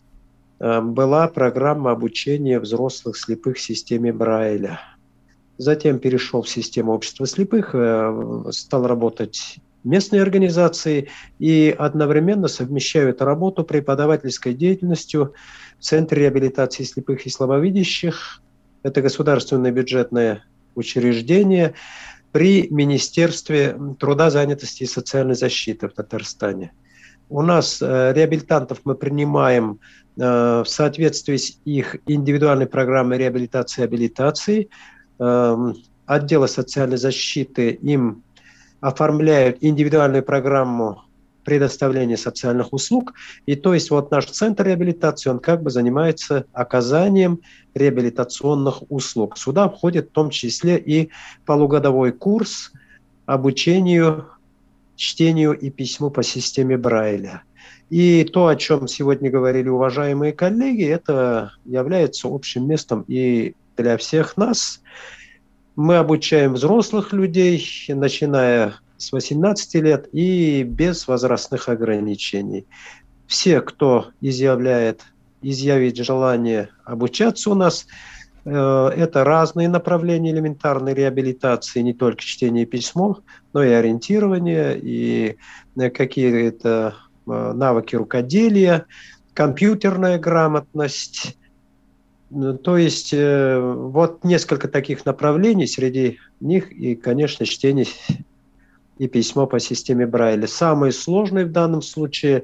была программа обучения взрослых слепых в системе Брайля. Затем перешел в систему общества слепых, стал работать местные организации и одновременно совмещаю эту работу преподавательской деятельностью в Центре реабилитации слепых и слабовидящих. Это государственное бюджетное учреждение при Министерстве труда, занятости и социальной защиты в Татарстане. У нас э, реабилитантов мы принимаем э, в соответствии с их индивидуальной программой реабилитации и абилитации. Э, отделы социальной защиты им оформляют индивидуальную программу предоставления социальных услуг. И то есть вот наш центр реабилитации, он как бы занимается оказанием реабилитационных услуг. Сюда входит в том числе и полугодовой курс обучению чтению и письму по системе Брайля. И то, о чем сегодня говорили уважаемые коллеги, это является общим местом и для всех нас. Мы обучаем взрослых людей, начиная с восемнадцати лет и без возрастных ограничений. Все, кто изъявляет, изъявит желание обучаться у нас, это разные направления элементарной реабилитации, не только чтение и письмо, но и ориентирование, и какие-то навыки рукоделия, компьютерная грамотность. То есть вот несколько таких направлений, среди них и, конечно, чтение и письмо по системе Брайля. Самое сложное в данном случае,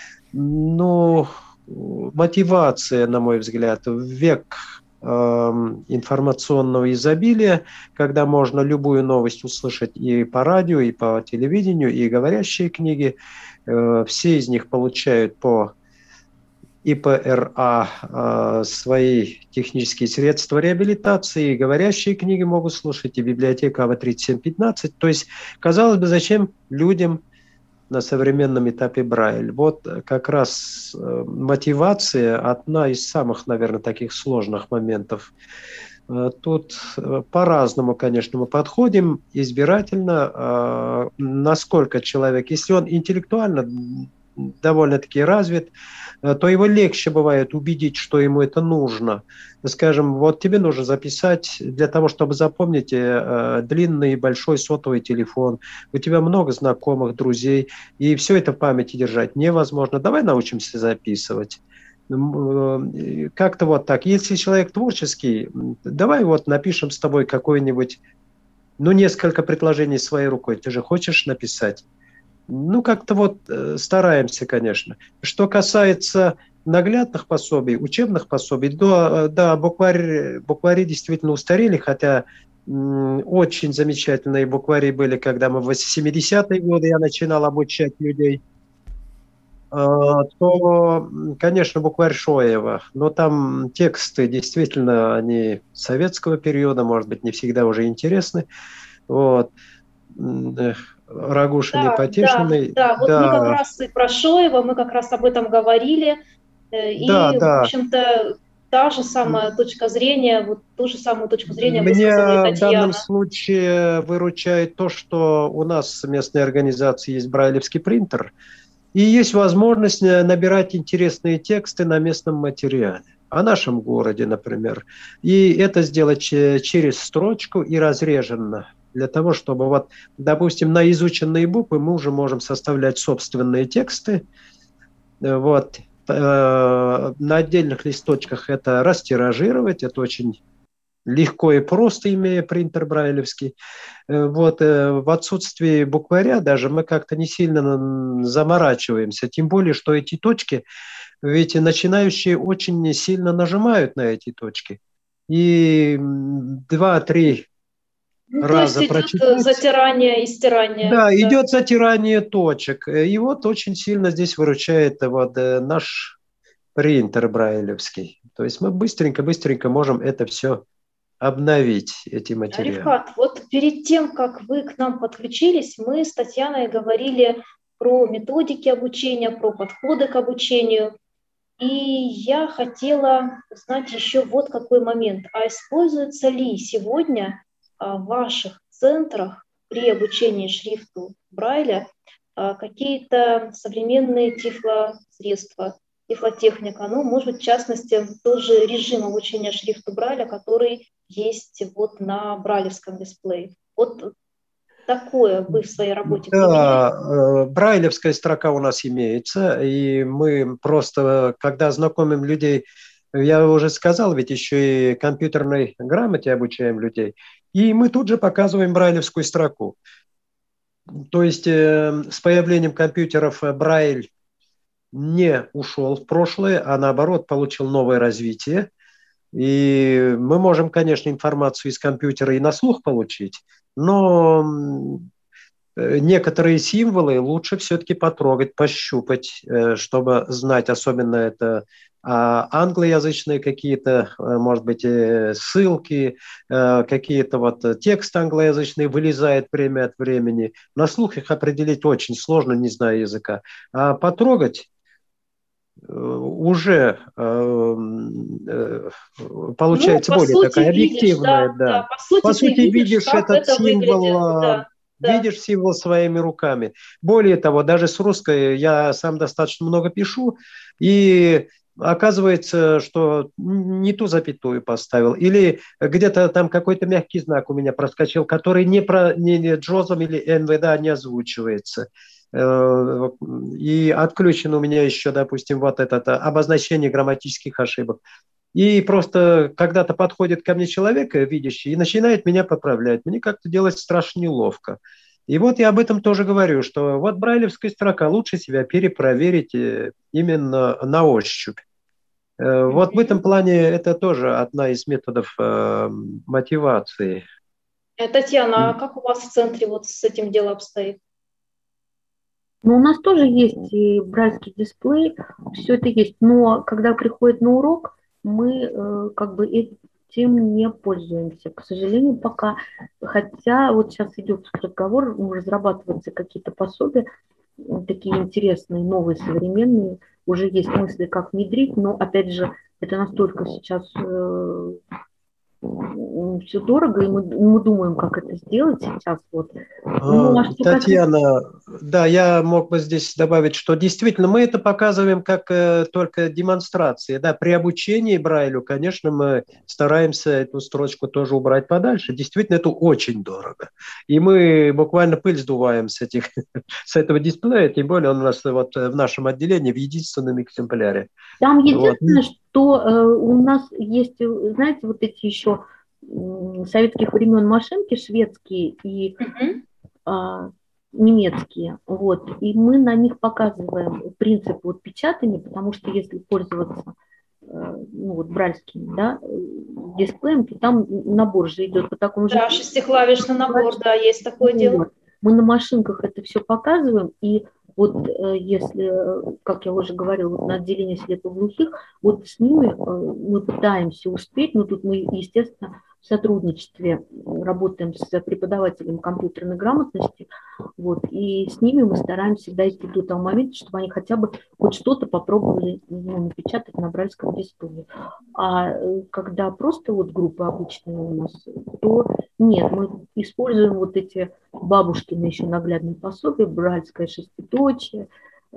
ну, мотивация, на мой взгляд, в век информационного изобилия, когда можно любую новость услышать и по радио, и по телевидению, и говорящие книги. Все из них получают по И П Р А свои технические средства реабилитации, и говорящие книги могут слушать, и библиотека А В тридцать семь пятнадцать. То есть, казалось бы, зачем людям на современном этапе Брайль? Вот как раз мотивация одна из самых, наверное, таких сложных моментов. Тут по-разному, конечно, мы подходим, избирательно, насколько человек, если он интеллектуально довольно-таки развит, то его легче бывает убедить, что ему это нужно. Скажем, вот тебе нужно записать для того, чтобы запомнить э, длинный и большой сотовый телефон. У тебя много знакомых, друзей, и все это в памяти держать невозможно. Давай научимся записывать. Как-то вот так. Если человек творческий, давай вот напишем с тобой какое-нибудь, ну, несколько предложений своей рукой. Ты же хочешь написать? Ну, как-то вот э, стараемся, конечно. Что касается наглядных пособий, учебных пособий, да, да букварь, буквари действительно устарели, хотя м, очень замечательные буквари были, когда мы в семидесятые годы я начинал обучать людей, э, то, конечно, букварь Шоева, но там тексты действительно, они советского периода, может быть, не всегда уже интересны. Вот. Рагушиной, Да, Потешиной. да, да, вот да. мы как раз и про Шоева, мы как раз об этом говорили, и, Да, да. в общем-то, та же самая точка зрения, вот ту же самую точку зрения высказала Меня и в Татьяна. данном случае выручает то, что у нас в местной организации есть брайлевский принтер, и есть возможность набирать интересные тексты на местном материале. О нашем городе, например. И это сделать через строчку и разреженно. Для того, чтобы, вот, допустим, на изученные буквы мы уже можем составлять собственные тексты. Вот. На отдельных листочках это растиражировать. Это очень легко и просто, имея принтер брайлевский. Вот. В отсутствии букваря даже мы как-то не сильно заморачиваемся. Тем более, что эти точки, ведь начинающие очень сильно нажимают на эти точки. И два-три Ну, то есть раза идет прочитать. затирание и стирание. Да, Да. идет затирание точек. И вот очень сильно здесь выручает вот э, наш принтер брайлевский. То есть мы быстренько-быстренько можем это все обновить, эти материалы. Рифкат, вот перед тем, как вы к нам подключились, мы с Татьяной говорили про методики обучения, про подходы к обучению. И я хотела узнать еще вот какой момент. А используются ли сегодня а, в ваших центрах при обучении шрифту Брайля а, какие-то современные тифлосредства, тифлотехника? Ну, может быть, в частности, тот же режим обучения шрифту Брайля, который есть вот на брайлевском дисплее. Вот такое вы в своей работе применяете? Да, брайлевская строка у нас имеется, и мы просто, когда знакомим людей, я уже сказал, ведь еще и компьютерной грамоте обучаем людей, и мы тут же показываем брайлевскую строку. То есть э, с появлением компьютеров Брайль не ушел в прошлое, а наоборот получил новое развитие. И мы можем, конечно, информацию из компьютера и на слух получить, но некоторые символы лучше все-таки потрогать, пощупать, чтобы знать, особенно это англоязычные какие-то, может быть, ссылки, какие-то вот тексты англоязычные вылезают время от времени. На слух их определить очень сложно, не зная языка. А потрогать уже э, получается ну, более такая объективная. Видишь, да, да. Да, по сути, по сути видишь, видишь этот это символ, выглядит, да, видишь да. символ своими руками. Более того, даже с русской я сам достаточно много пишу, и оказывается, что не ту запятую поставил, или где-то там какой-то мягкий знак у меня проскочил, который не, про, не, не джозом или эн вэ дэ не озвучивается. И отключен у меня еще, допустим, вот это обозначение грамматических ошибок. И просто когда-то подходит ко мне человек, видящий, и начинает меня поправлять. Мне как-то делать страшно неловко. И вот я об этом тоже говорю, что вот брайлевская строка, лучше себя перепроверить именно на ощупь. Mm-hmm. Вот в этом плане это тоже одна из методов э, мотивации. Татьяна, а как у вас в центре вот с этим дело обстоит? Ну, у нас тоже есть и брайлевский дисплей, все это есть, но когда приходит на урок, мы э, как бы этим не пользуемся, к сожалению, пока. Хотя вот сейчас идет разговор, разрабатываются какие-то пособия, такие интересные, новые, современные, уже есть мысли, как внедрить, но, опять же, это настолько сейчас э, все дорого, и мы, мы думаем, как это сделать сейчас. Вот. Ну, а Татьяна, как... да, я мог бы здесь добавить, что действительно мы это показываем как э, только демонстрации. Да, при обучении Брайлю, конечно, мы стараемся эту строчку тоже убрать подальше. Действительно, это очень дорого. И мы буквально пыль сдуваем с, этих, с этого дисплея, тем более он у нас вот в нашем отделении в единственном экземпляре. Там единственное, вот. что э, у нас есть, знаете, вот эти еще советских времен машинки шведские и uh-huh. а, немецкие, вот, и мы на них показываем принцип вот печатания, потому что если пользоваться э, ну, вот брайльским, да, дисплеем, то там набор же идет по такому же. Да, шестиклавишный набор, да, есть такое вот. дело. Мы на машинках это все показываем, и вот э, если, как я уже говорила, вот на отделении слепоглухих, вот с ними э, мы пытаемся успеть, но тут мы, естественно, в сотрудничестве работаем с преподавателем компьютерной грамотности, вот, и с ними мы стараемся дойти до того момента, чтобы они хотя бы хоть что-то попробовали ну, напечатать на брайлевском дисплее. А когда просто вот группы обычные у нас, то нет, мы используем вот эти бабушкины еще наглядные пособия, брайльское шеститочие,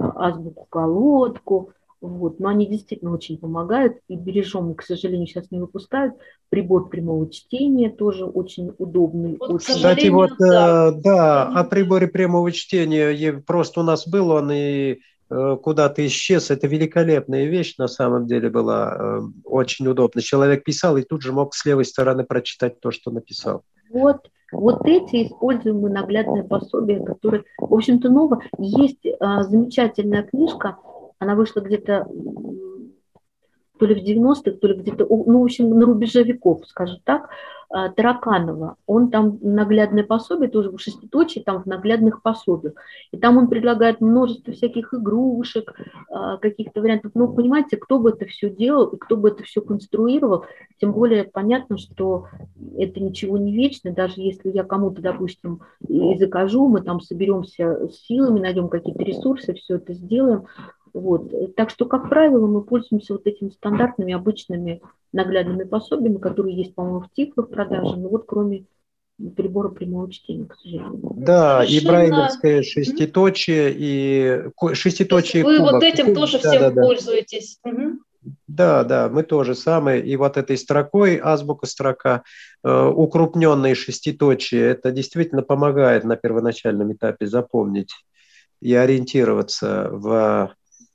азбуку-колодку. Вот. Но они действительно очень помогают, и бережем, к сожалению, сейчас не выпускают. Прибор прямого чтения тоже очень удобный. Вот, очень... Кстати, вот, да, да, о приборе прямого чтения просто у нас был он и куда-то исчез. Это великолепная вещь, на самом деле была очень удобно. Человек писал и тут же мог с левой стороны прочитать то, что написал. Вот. Вот эти используем мы наглядные пособия, которые, в общем-то, ново. Есть а, замечательная книжка, она вышла где-то то ли в девяностых, то ли где-то, ну, в общем, на рубеже веков, скажем так. а, Тараканова. Он там наглядное пособие, тоже в шеститочии, там в наглядных пособиях. И там он предлагает множество всяких игрушек, а, каких-то вариантов. Ну, понимаете, кто бы это все делал и кто бы это все конструировал, тем более понятно, что это ничего не вечно, даже если я кому-то, допустим, и закажу, мы там соберемся с силами, найдем какие-то ресурсы, все это сделаем. Вот. Так что, как правило, мы пользуемся вот этими стандартными, обычными наглядными пособиями, которые есть, по-моему, в ТИФ в продаже, но вот кроме прибора прямого чтения, к сожалению. Да, и Совершенно. брайлевское шеститочие, и ко- То шеститочие есть вы кубок. вот этим тоже Да, всем да, да. пользуетесь. Мгм. Да, да, мы тоже самое. И вот этой строкой, азбука строка, э, укрупненные шеститочие, это действительно помогает на первоначальном этапе запомнить и ориентироваться в,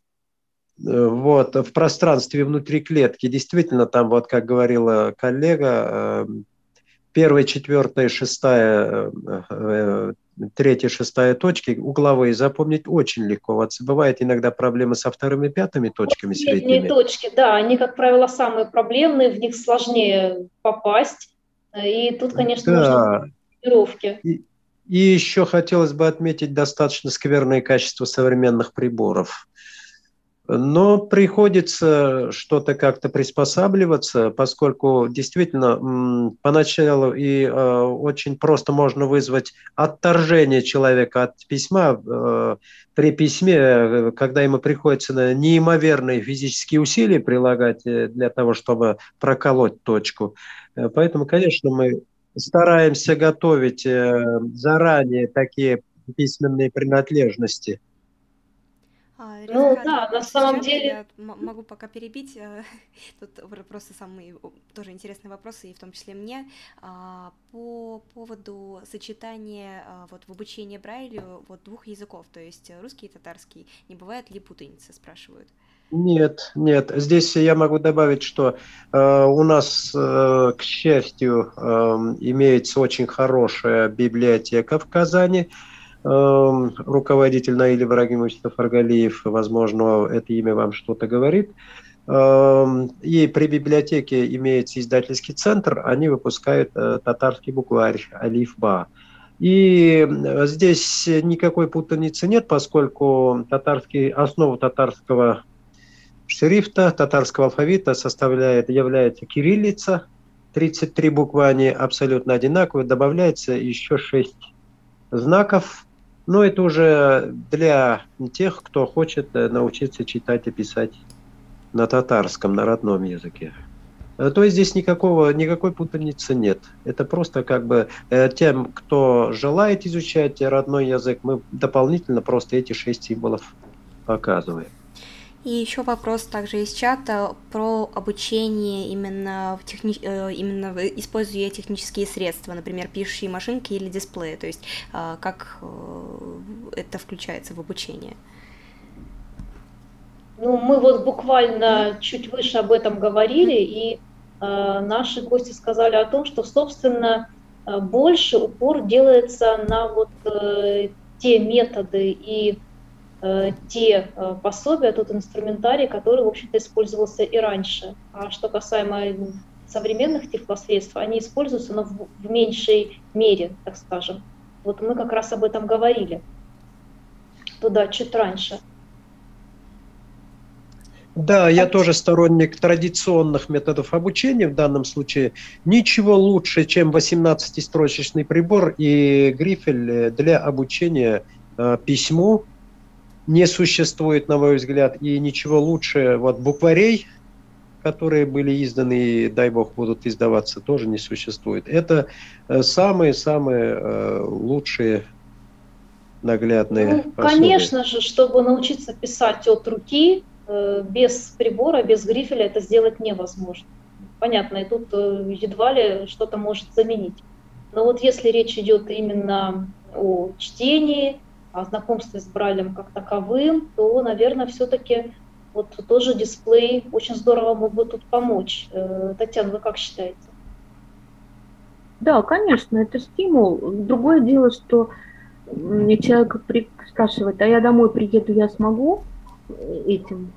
э, вот, в пространстве внутри клетки. Действительно, там, вот как говорила коллега, э, первая, четвертая, шестая, э, э, третья, шестая точки угловые запомнить очень легко. Вот бывает иногда проблемы со вторыми, пятыми точками Средние средними. точки, да, они, как правило, самые проблемные, в них сложнее попасть. И тут, конечно, нужно Да, тренировки. и, и еще хотелось бы отметить достаточно скверное качество современных приборов. Но приходится что-то как-то приспосабливаться, поскольку действительно м, поначалу и э, очень просто можно вызвать отторжение человека от письма. Э, при письме, э, когда ему приходится на неимоверные физические усилия прилагать э, для того, чтобы проколоть точку. Э, Поэтому, конечно, мы стараемся готовить э, заранее такие письменные принадлежности. А, Ну Резка, да, на вопрос из самом чата, деле, я м- могу пока перебить. э, Тут пр- просто самые о, тоже интересные вопросы, и в том числе мне. А, По поводу сочетания а, вот в обучении Брайлю вот двух языков, то есть э, русский и татарский, не бывает ли путаницы, спрашивают. Нет, нет. Здесь я могу добавить, что э, у нас, э, к счастью, э, имеется очень хорошая библиотека в Казани. Э, руководитель Наиль Ибрагимович Сафаргалиев, возможно, это имя вам что-то говорит. Э, и при библиотеке имеется издательский центр, они выпускают э, татарский букварь «Алиф-Ба». И э, здесь никакой путаницы нет, поскольку татарский, основу татарского шрифта, татарского алфавита составляет, является кириллица, тридцать три буквы, они абсолютно одинаковые, добавляется еще шесть знаков, но это уже для тех, кто хочет научиться читать и писать на татарском, на родном языке. То есть здесь никакого, никакой путаницы нет. Это просто как бы э, тем, кто желает изучать родной язык, мы дополнительно просто эти шесть символов показываем. И еще вопрос также из чата про обучение именно, в техни... э, именно в- используя технические средства, например, пишущие машинки или дисплеи, то есть э, как э, это включается в обучение. ну, мы вот буквально чуть выше об этом говорили, и э, наши гости сказали о том, что, собственно, э, больше упор делается на вот э, те методы и э, те э, пособия, тот инструментарий, который, в общем-то, использовался и раньше. А что касаемо современных тифлосредств, они используются, но в, в меньшей мере, так скажем. Вот мы как раз об этом говорили. Туда чуть раньше. Да, я А тоже сторонник традиционных методов обучения в данном случае. Ничего лучше, чем восемнадцатистрочечный прибор и грифель для обучения э, письму не существует, на мой взгляд, и ничего лучше вот букварей, которые были изданы и, дай бог, будут издаваться, тоже не существует. Это э, самые-самые э, лучшие наглядные Ну, пособия. конечно же, чтобы научиться писать от руки, э, без прибора, без грифеля это сделать невозможно. Понятно, и тут э, едва ли что-то может заменить. Но вот если речь идет именно о чтении, о знакомстве с Брайлем как таковым, то, наверное, все-таки вот тоже дисплей очень здорово мог бы тут помочь. Э, Татьяна, вы как считаете? Да, конечно, это стимул. Другое дело, что мне человек при- спрашивает, а я домой приеду, я смогу этим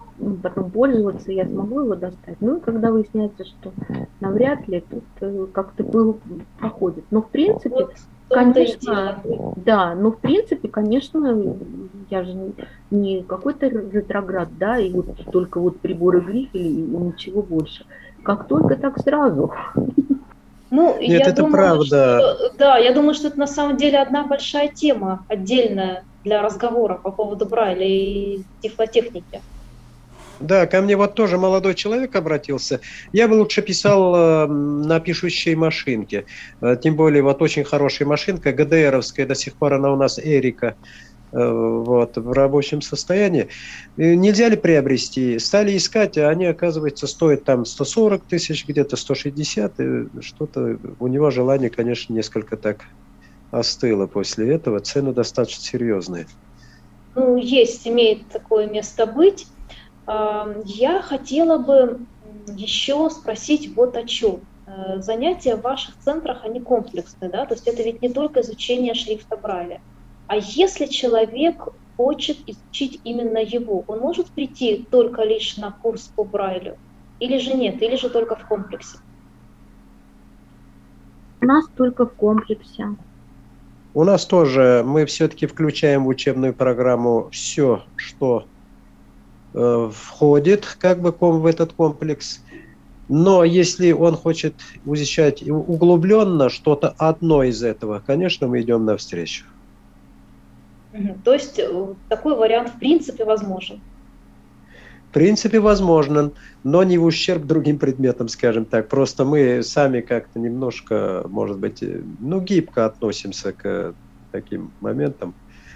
потом пользоваться, я смогу его достать. Ну и когда выясняется, что навряд ли, тут э, как-то пыл проходит. Но в принципе, Вот конечно, да, но в принципе, конечно, я же не, не какой-то ретроград, да, и вот только вот приборы грифели и ничего больше. Как только, так сразу. Ну, Нет, я это думаю, правда. Что, да, я думаю, что это на самом деле одна большая тема, отдельная для разговора по поводу Брайля и тифлотехники. Да, ко мне вот тоже молодой человек обратился. Я бы лучше писал э, на пишущей машинке. Э, тем более вот очень хорошая машинка, ГДРовская, до сих пор она у нас Эрика. Вот, в рабочем состоянии. Нельзя ли приобрести? Стали искать, а они, оказывается, стоят там сто сорок тысяч, где-то сто шестьдесят. И что-то у него желание, конечно, несколько так остыло после этого. Цены достаточно серьезные. Ну, есть, имеет такое место быть. Я хотела бы еще спросить вот о чем. Занятия в ваших центрах, они комплексные, да? То есть это ведь не только изучение шрифта Брайля. А если человек хочет изучить именно его, он может прийти только лишь на курс по Брайлю? Или же нет? Или же только в комплексе? У нас только в комплексе. У нас тоже, мы все-таки включаем в учебную программу все, что э, входит как бы в этот комплекс. Но если он хочет изучать углубленно что-то одно из этого, конечно, мы идем навстречу. То есть такой вариант в принципе возможен? В принципе возможен, но не в ущерб другим предметам, скажем так. Просто мы сами как-то немножко, может быть, ну, гибко относимся к таким моментам.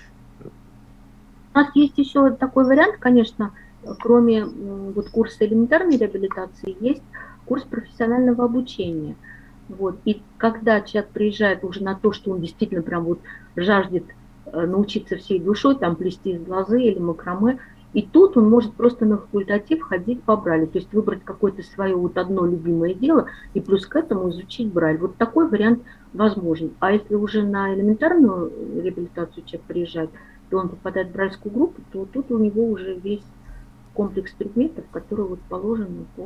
У нас есть еще такой вариант, конечно, кроме вот курса элементарной реабилитации, есть курс профессионального обучения. Вот. И когда человек приезжает уже на то, что он действительно прям вот жаждет научиться всей душой, там, плести из лозы или макраме, и тут он может просто на факультатив ходить по Брайлю, то есть выбрать какое-то свое вот одно любимое дело и плюс к этому изучить Брайль. Вот такой вариант возможен. А если уже на элементарную реабилитацию человек приезжает, то он попадает в брайльскую группу, то тут у него уже весь комплекс предметов, которые вот положены по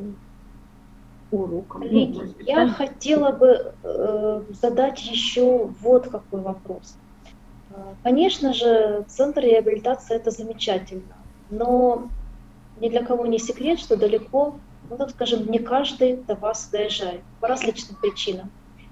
урокам. Коллеги, ну, я хотела бы э, задать еще вот какой вопрос. Конечно же, центр реабилитации – это замечательно, но ни для кого не секрет, что далеко, ну так скажем, не каждый до вас доезжает по различным причинам.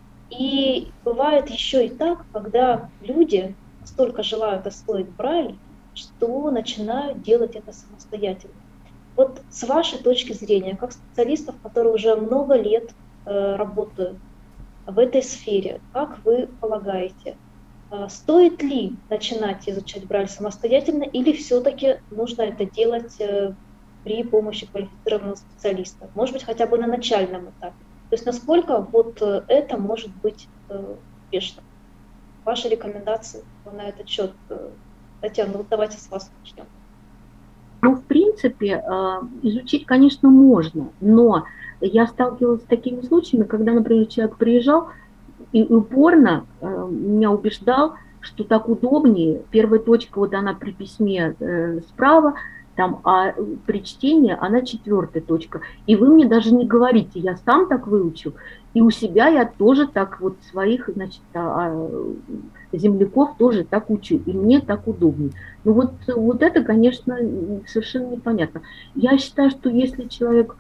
И бывает еще и так, когда люди настолько желают освоить Брайль, что начинают делать это самостоятельно. Вот с вашей точки зрения, как специалистов, которые уже много лет э, работают в этой сфере, как вы полагаете, стоит ли начинать изучать Брайль самостоятельно или все-таки нужно это делать при помощи квалифицированного специалиста? Может быть, хотя бы на начальном этапе. То есть насколько вот это может быть успешно? Ваши рекомендации на этот счет? Татьяна, вот давайте с вас начнем. Ну, в принципе, изучить, конечно, можно, но я сталкивалась с такими случаями, когда, например, человек приезжал, и упорно э, меня убеждал, что так удобнее. Первая точка, вот она при письме э, справа, там, а при чтении она четвертая точка. И вы мне даже не говорите, я сам так выучил, и у себя я тоже так вот своих, значит, а, земляков тоже так учу, и мне так удобнее. Ну вот, вот это, конечно, совершенно непонятно. Я считаю, что если человек,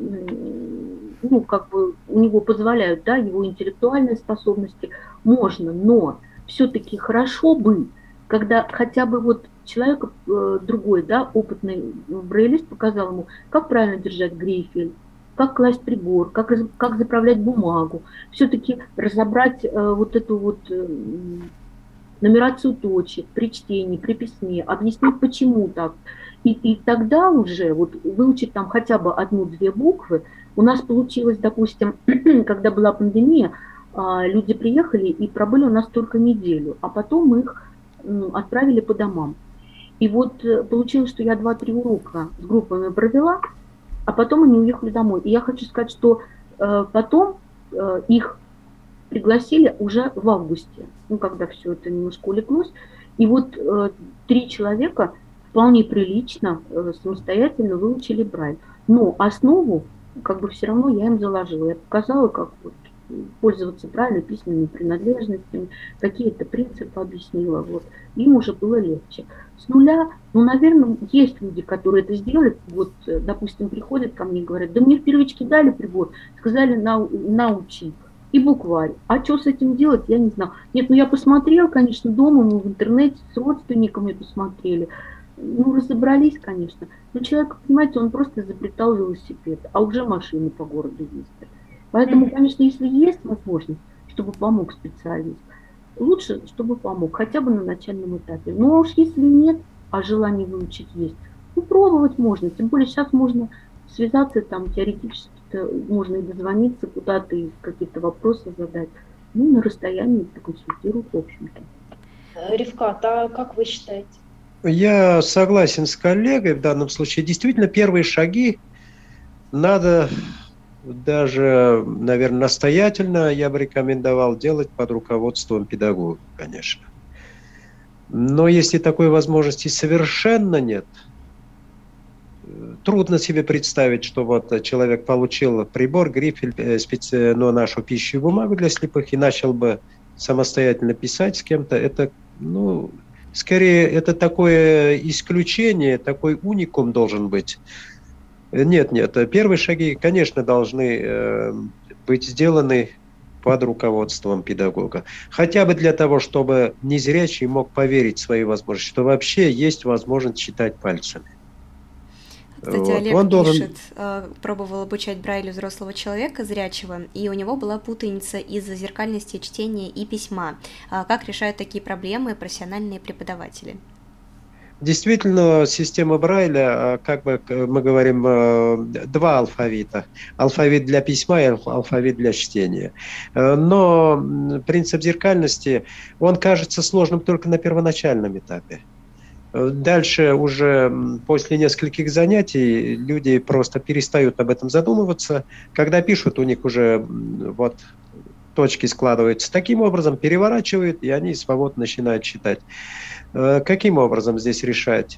ну, как бы у него позволяют, да, его интеллектуальные способности, можно, но все-таки хорошо бы, когда хотя бы вот человек э, другой, да, опытный брайлист показал ему, как правильно держать грифель, как класть прибор, как, как заправлять бумагу, все-таки разобрать э, вот эту вот э, нумерацию точек при чтении, при письме, объяснить, почему так. И, и тогда уже вот выучить там хотя бы одну-две буквы. У нас получилось, допустим, когда была пандемия, люди приехали и пробыли у нас только неделю, а потом мы их отправили по домам. И вот получилось, что я два-три урока с группами провела, а потом они уехали домой. И я хочу сказать, что потом их пригласили уже в августе, ну, когда все это немножко улеглось. И вот три человека вполне прилично э, самостоятельно выучили Брайль. Но основу как бы все равно я им заложила. Я показала, как вот пользоваться правильно письменными принадлежностями, какие-то принципы объяснила. Вот. Им уже было легче. С нуля, ну, наверное, есть люди, которые это сделали. Вот, допустим, приходят ко мне и говорят, да мне в первичке дали прибор, сказали нау научи. И букварь. А что с этим делать, я не знаю. Нет, ну я посмотрел, конечно, дома, мы в интернете с родственниками посмотрели. Ну, разобрались, конечно. Но человек, понимаете, он просто изобретал велосипед, а уже машины по городу ездят. Поэтому, конечно, если есть возможность, чтобы помог специалист, лучше, чтобы помог, хотя бы на начальном этапе. Ну, а уж если нет, а желание выучить есть, ну, пробовать можно. Тем более сейчас можно связаться, там, теоретически можно и дозвониться куда-то, и какие-то вопросы задать. Ну, на расстоянии проконсультируют, в общем-то. Рифкат, а как вы считаете? Я согласен с коллегой в данном случае. Действительно, первые шаги надо даже, наверное, настоятельно, я бы рекомендовал делать под руководством педагога, конечно. Но если такой возможности совершенно нет, трудно себе представить, что вот человек получил прибор, грифель, специ... ну, нашу пищу и бумагу для слепых и начал бы самостоятельно писать с кем-то. Это, ну, скорее, это такое исключение, такой уникум должен быть. Нет, нет, первые шаги, конечно, должны э, быть сделаны под руководством педагога. Хотя бы для того, чтобы незрячий мог поверить в свои возможности, что вообще есть возможность читать пальцами. Кстати, Вот. Олег Он должен... пишет, пробовал обучать Брайлю взрослого человека, зрячего, и у него была путаница из-за зеркальности чтения и письма. Как решают такие проблемы профессиональные преподаватели? Действительно, система Брайля, как бы мы говорим, два алфавита. Алфавит для письма и алфавит для чтения. Но принцип зеркальности, он кажется сложным только на первоначальном этапе. Дальше уже после нескольких занятий люди просто перестают об этом задумываться. Когда пишут, у них уже вот точки складываются таким образом, переворачивают, и они свободно начинают читать. Каким образом здесь решать?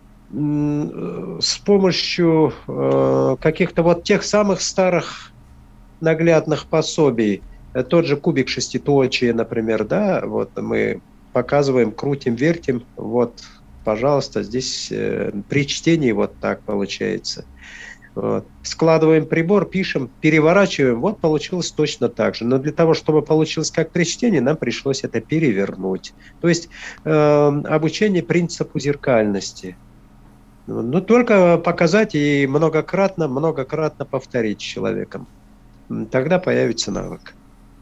С помощью каких-то вот тех самых старых наглядных пособий. Тот же кубик шеститочия, например, да, вот мы показываем, крутим, вертим, вот, пожалуйста, здесь при чтении вот так получается. Вот. Складываем прибор, пишем, переворачиваем, вот получилось точно так же. Но для того, чтобы получилось как при чтении, нам пришлось это перевернуть. То есть э, обучение принципу зеркальности. Ну, только показать и многократно, многократно повторить с человеком. Тогда появится навык.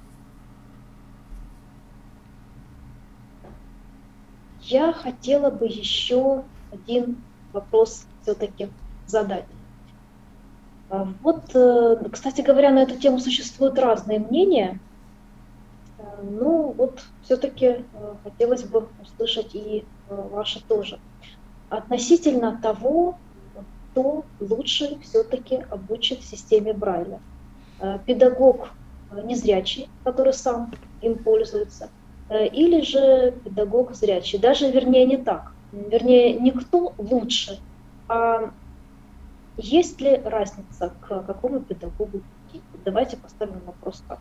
Я хотела бы еще один вопрос все-таки задать. Вот, кстати говоря, на эту тему существуют разные мнения. Ну, вот все-таки хотелось бы услышать и ваше тоже. Относительно того, кто лучше все-таки обучит в системе Брайля. Педагог незрячий, который сам им пользуется, или же педагог зрячий. Даже, вернее, не так. Вернее, не кто лучше, а есть ли разница, к какому педагогу идти? Давайте поставим вопрос так.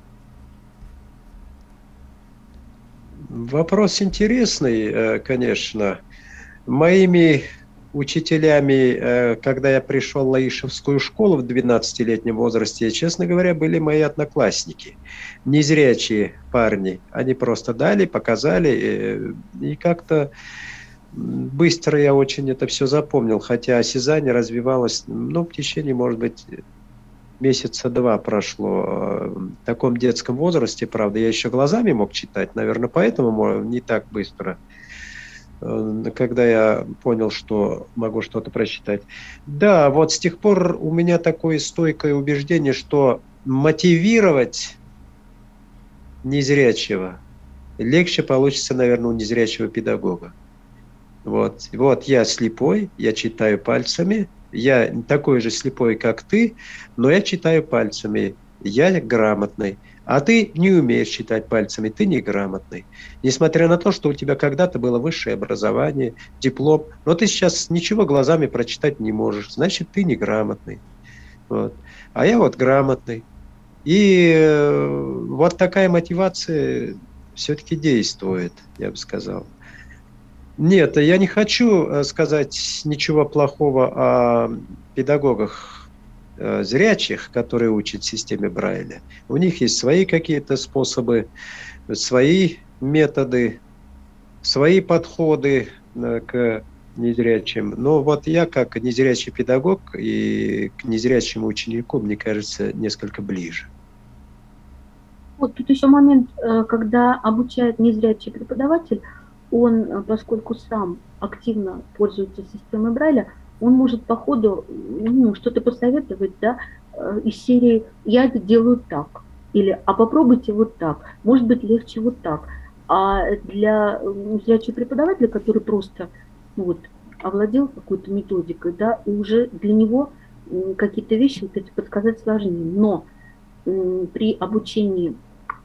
Вопрос интересный, конечно. Моими учителями, когда я пришел в Лаишевскую школу в двенадцатилетнем возрасте, честно говоря, были мои одноклассники. Незрячие парни. Они просто дали, показали, и как-то быстро я очень это все запомнил, хотя осязание развивалось, ну, в течение, может быть, месяца два прошло. В таком детском возрасте, правда, я еще глазами мог читать, наверное, поэтому не так быстро, когда я понял, что могу что-то прочитать. Да, вот с тех пор у меня такое стойкое убеждение, что мотивировать незрячего легче получится, наверное, у незрячего педагога. Вот. Вот я слепой, я читаю пальцами, я такой же слепой, как ты, но я читаю пальцами, я грамотный. А ты не умеешь читать пальцами, ты неграмотный. Несмотря на то, что у тебя когда-то было высшее образование, диплом, но ты сейчас ничего глазами прочитать не можешь, значит, ты неграмотный. Вот. А я вот грамотный. И э, вот такая мотивация все-таки действует, я бы сказал. Нет, я не хочу сказать ничего плохого о педагогах э, зрячих, которые учат в системе Брайля. У них есть свои какие-то способы, свои методы, свои подходы э, к незрячим. Но вот я, как незрячий педагог, и к незрячему ученику, мне кажется, несколько ближе. Вот тут еще момент, когда обучает незрячий преподаватель, он, поскольку сам активно пользуется системой Брайля, он может по ходу ну, что-то посоветовать, да, из серии «я это делаю так» или «а попробуйте вот так», может быть легче вот так. А для незрячего преподавателя, который просто вот, овладел какой-то методикой, да, и уже для него какие-то вещи вот эти подсказать сложнее. Но при обучении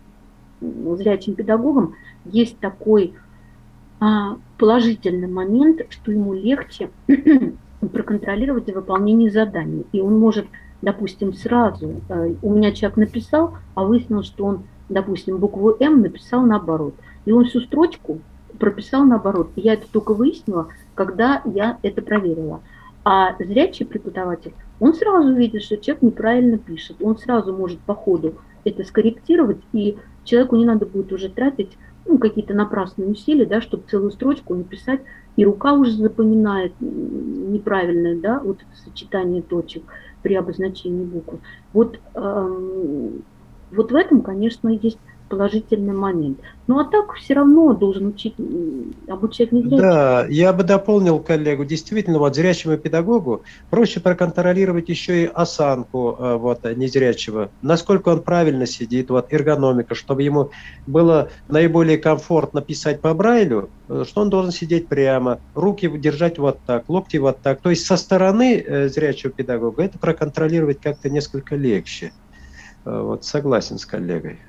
зрячим педагогам есть такой положительный момент, что ему легче проконтролировать выполнение заданий. И он может, допустим, сразу, у меня человек написал, а выяснилось, что он, допустим, букву «М» написал наоборот. И он всю строчку прописал наоборот. И я это только выяснила, когда я это проверила. А зрячий преподаватель, он сразу видит, что человек неправильно пишет. Он сразу может по ходу это скорректировать, и человеку не надо будет уже тратить ну, какие-то напрасные усилия, да, чтобы целую строчку написать, и рука уже запоминает неправильное, да, вот это сочетание точек при обозначении букв. Вот, эм, вот в этом, конечно, есть положительный момент. Ну а так все равно должен учить, обучать незрячего. Да, я бы дополнил коллегу. Действительно, вот зрячему педагогу проще проконтролировать еще и осанку вот, незрячего, насколько он правильно сидит, вот, эргономика, чтобы ему было наиболее комфортно писать по Брайлю, что он должен сидеть прямо, руки держать вот так, локти вот так. То есть со стороны зрячего педагога это проконтролировать как-то несколько легче. Вот, согласен с коллегой.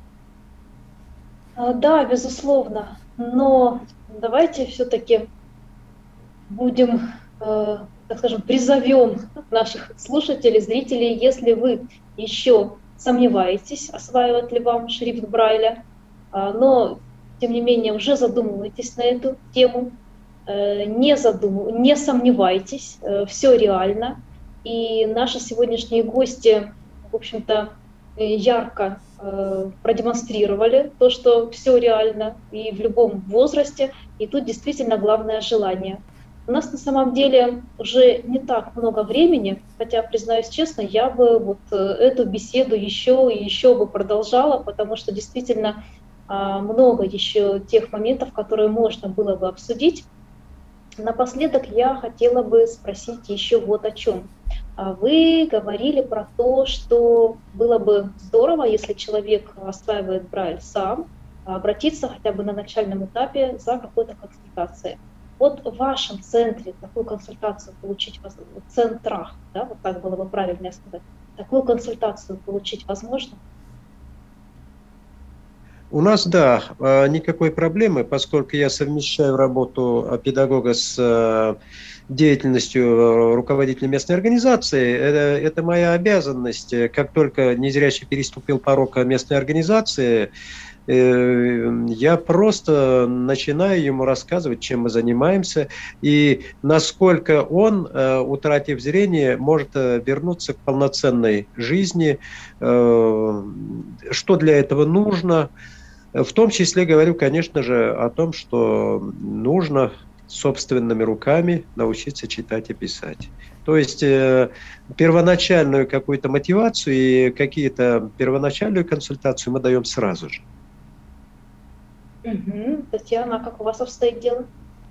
Да, безусловно, но давайте все-таки будем, э, так скажем, призовем наших слушателей, зрителей, если вы еще сомневаетесь, осваивать ли вам шрифт Брайля, э, но, тем не менее, уже задумываетесь на эту тему, э, не, задум... не сомневайтесь, э, все реально, и наши сегодняшние гости, в общем-то, ярко э, продемонстрировали то, что все реально и в любом возрасте, и тут действительно главное желание. У нас на самом деле уже не так много времени, хотя, признаюсь честно, я бы вот эту беседу еще и еще бы продолжала, потому что действительно э, много еще тех моментов, которые можно было бы обсудить. Напоследок я хотела бы спросить еще вот о чем. Вы говорили про то, что было бы здорово, если человек осваивает Брайль сам, обратиться хотя бы на начальном этапе за какой-то консультацией. Вот в вашем центре такую консультацию получить, в центрах, да, вот так было бы правильно сказать, такую консультацию получить возможно? У нас, да, никакой проблемы, поскольку я совмещаю работу педагога с деятельностью руководителя местной организации. Это, это моя обязанность. Как только незрячий переступил порог местной организации, я просто начинаю ему рассказывать, чем мы занимаемся, и насколько он, утратив зрение, может вернуться к полноценной жизни, что для этого нужно. В том числе говорю, конечно же, о том, что нужно собственными руками научиться читать и писать. То есть э, первоначальную какую-то мотивацию и какие-то первоначальную консультацию мы даем сразу же. Угу. Татьяна, как у вас обстоит дело?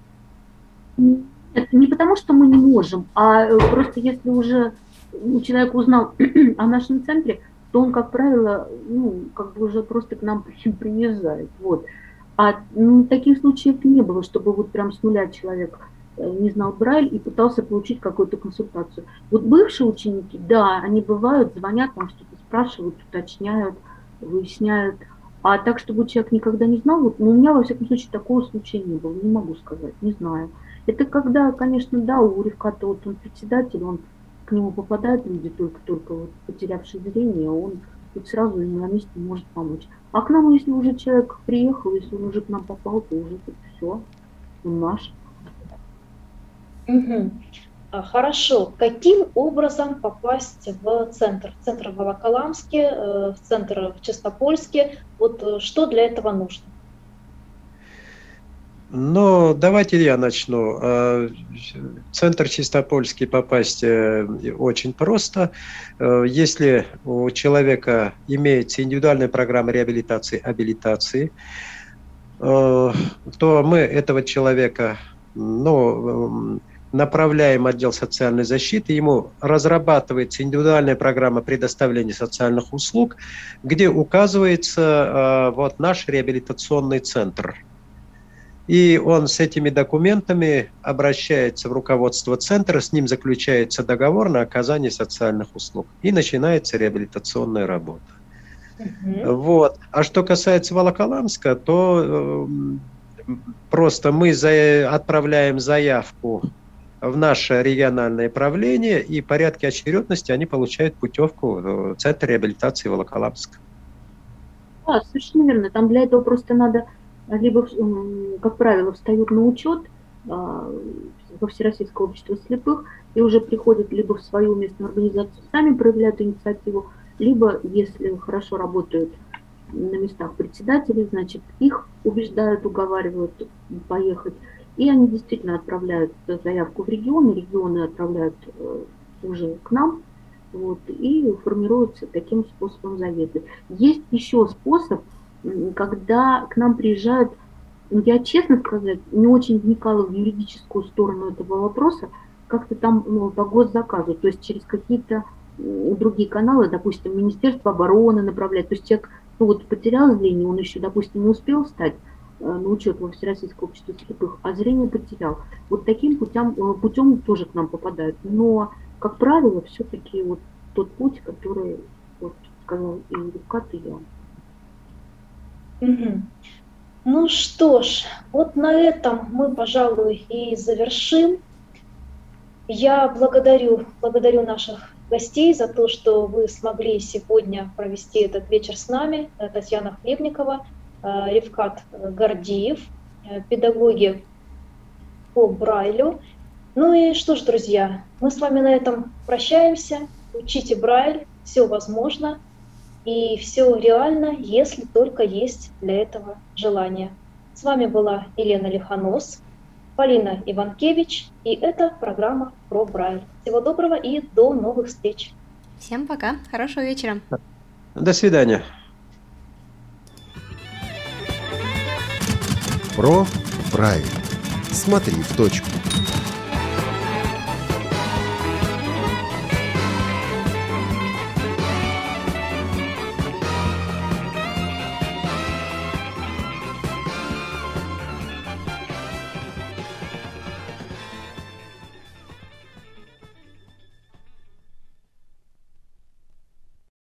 Нет, не потому, что мы не можем, а просто если уже человек узнал о нашем центре, то он, как правило, ну, как бы уже просто к нам приезжает. Вот. А ну, таких случаев не было, чтобы вот прям с нуля человек не знал Брайль и пытался получить какую-то консультацию. Вот бывшие ученики, да, они бывают, звонят, там что-то спрашивают, уточняют. выясняют. А так, чтобы человек никогда не знал, вот, ну, у меня, во всяком случае, такого случая не было, не могу сказать, не знаю. Это когда, конечно, да, у Ревката, вот он председатель, он, к нему попадают люди, только-только вот, потерявшие зрение, он вот сразу на месте может помочь. А к нам, если уже человек приехал, если он уже к нам попал, то уже все, он наш. Угу. А, хорошо. Каким образом попасть в центр? В центр в Волоколамске, в центр в Чистопольске? Вот что для этого нужно? Ну, давайте я начну. В центр Чистопольский попасть очень просто. Если у человека имеется индивидуальная программа реабилитации, абилитации, то мы этого человека, ну, направляем в отдел социальной защиты, ему разрабатывается индивидуальная программа предоставления социальных услуг, где указывается вот наш реабилитационный центр. И он с этими документами обращается в руководство центра, с ним заключается договор на оказание социальных услуг. И начинается реабилитационная работа. Uh-huh. Вот. А что касается Волоколамска, то э, просто мы за, отправляем заявку в наше региональное правление, и в порядке очередности они получают путевку в Центр реабилитации Волоколамска. Да, совершенно верно. Там для этого просто надо либо, как правило, встают на учет во Всероссийское общество слепых и уже приходят либо в свою местную организацию, сами проявляют инициативу, либо, если хорошо работают на местах председателей, значит, их убеждают, уговаривают поехать, и они действительно отправляют заявку в регионы, регионы отправляют уже к нам, вот, и формируются таким способом заветы. Есть еще способ, когда к нам приезжают, я, честно сказать, не очень вникала в юридическую сторону этого вопроса, как-то там, ну, по госзаказу, то есть через какие-то другие каналы, допустим, Министерство обороны направляет, то есть человек, ну, вот потерял зрение, он еще, допустим, не успел встать на учет во Всероссийское общество слепых, а зрение потерял. Вот таким путем, путем тоже к нам попадают, но, как правило, все-таки вот тот путь, который, вот, сказал и Ревкат, и я. Угу. Ну что ж, вот на этом мы, пожалуй, и завершим. Я благодарю, благодарю наших гостей за то, что вы смогли сегодня провести этот вечер с нами. Татьяна Хлебникова, Ревкат Гордиев, педагоги по Брайлю. Ну и что ж, друзья, мы с вами на этом прощаемся. Учите Брайль, все возможно. И все реально, если только есть для этого желание. С вами была Елена Лихонос, Полина Иванкевич, и это программа про Брайль. Всего доброго и до новых встреч. Всем пока, хорошего вечера. До свидания. Про Брайль. Смотри в точку.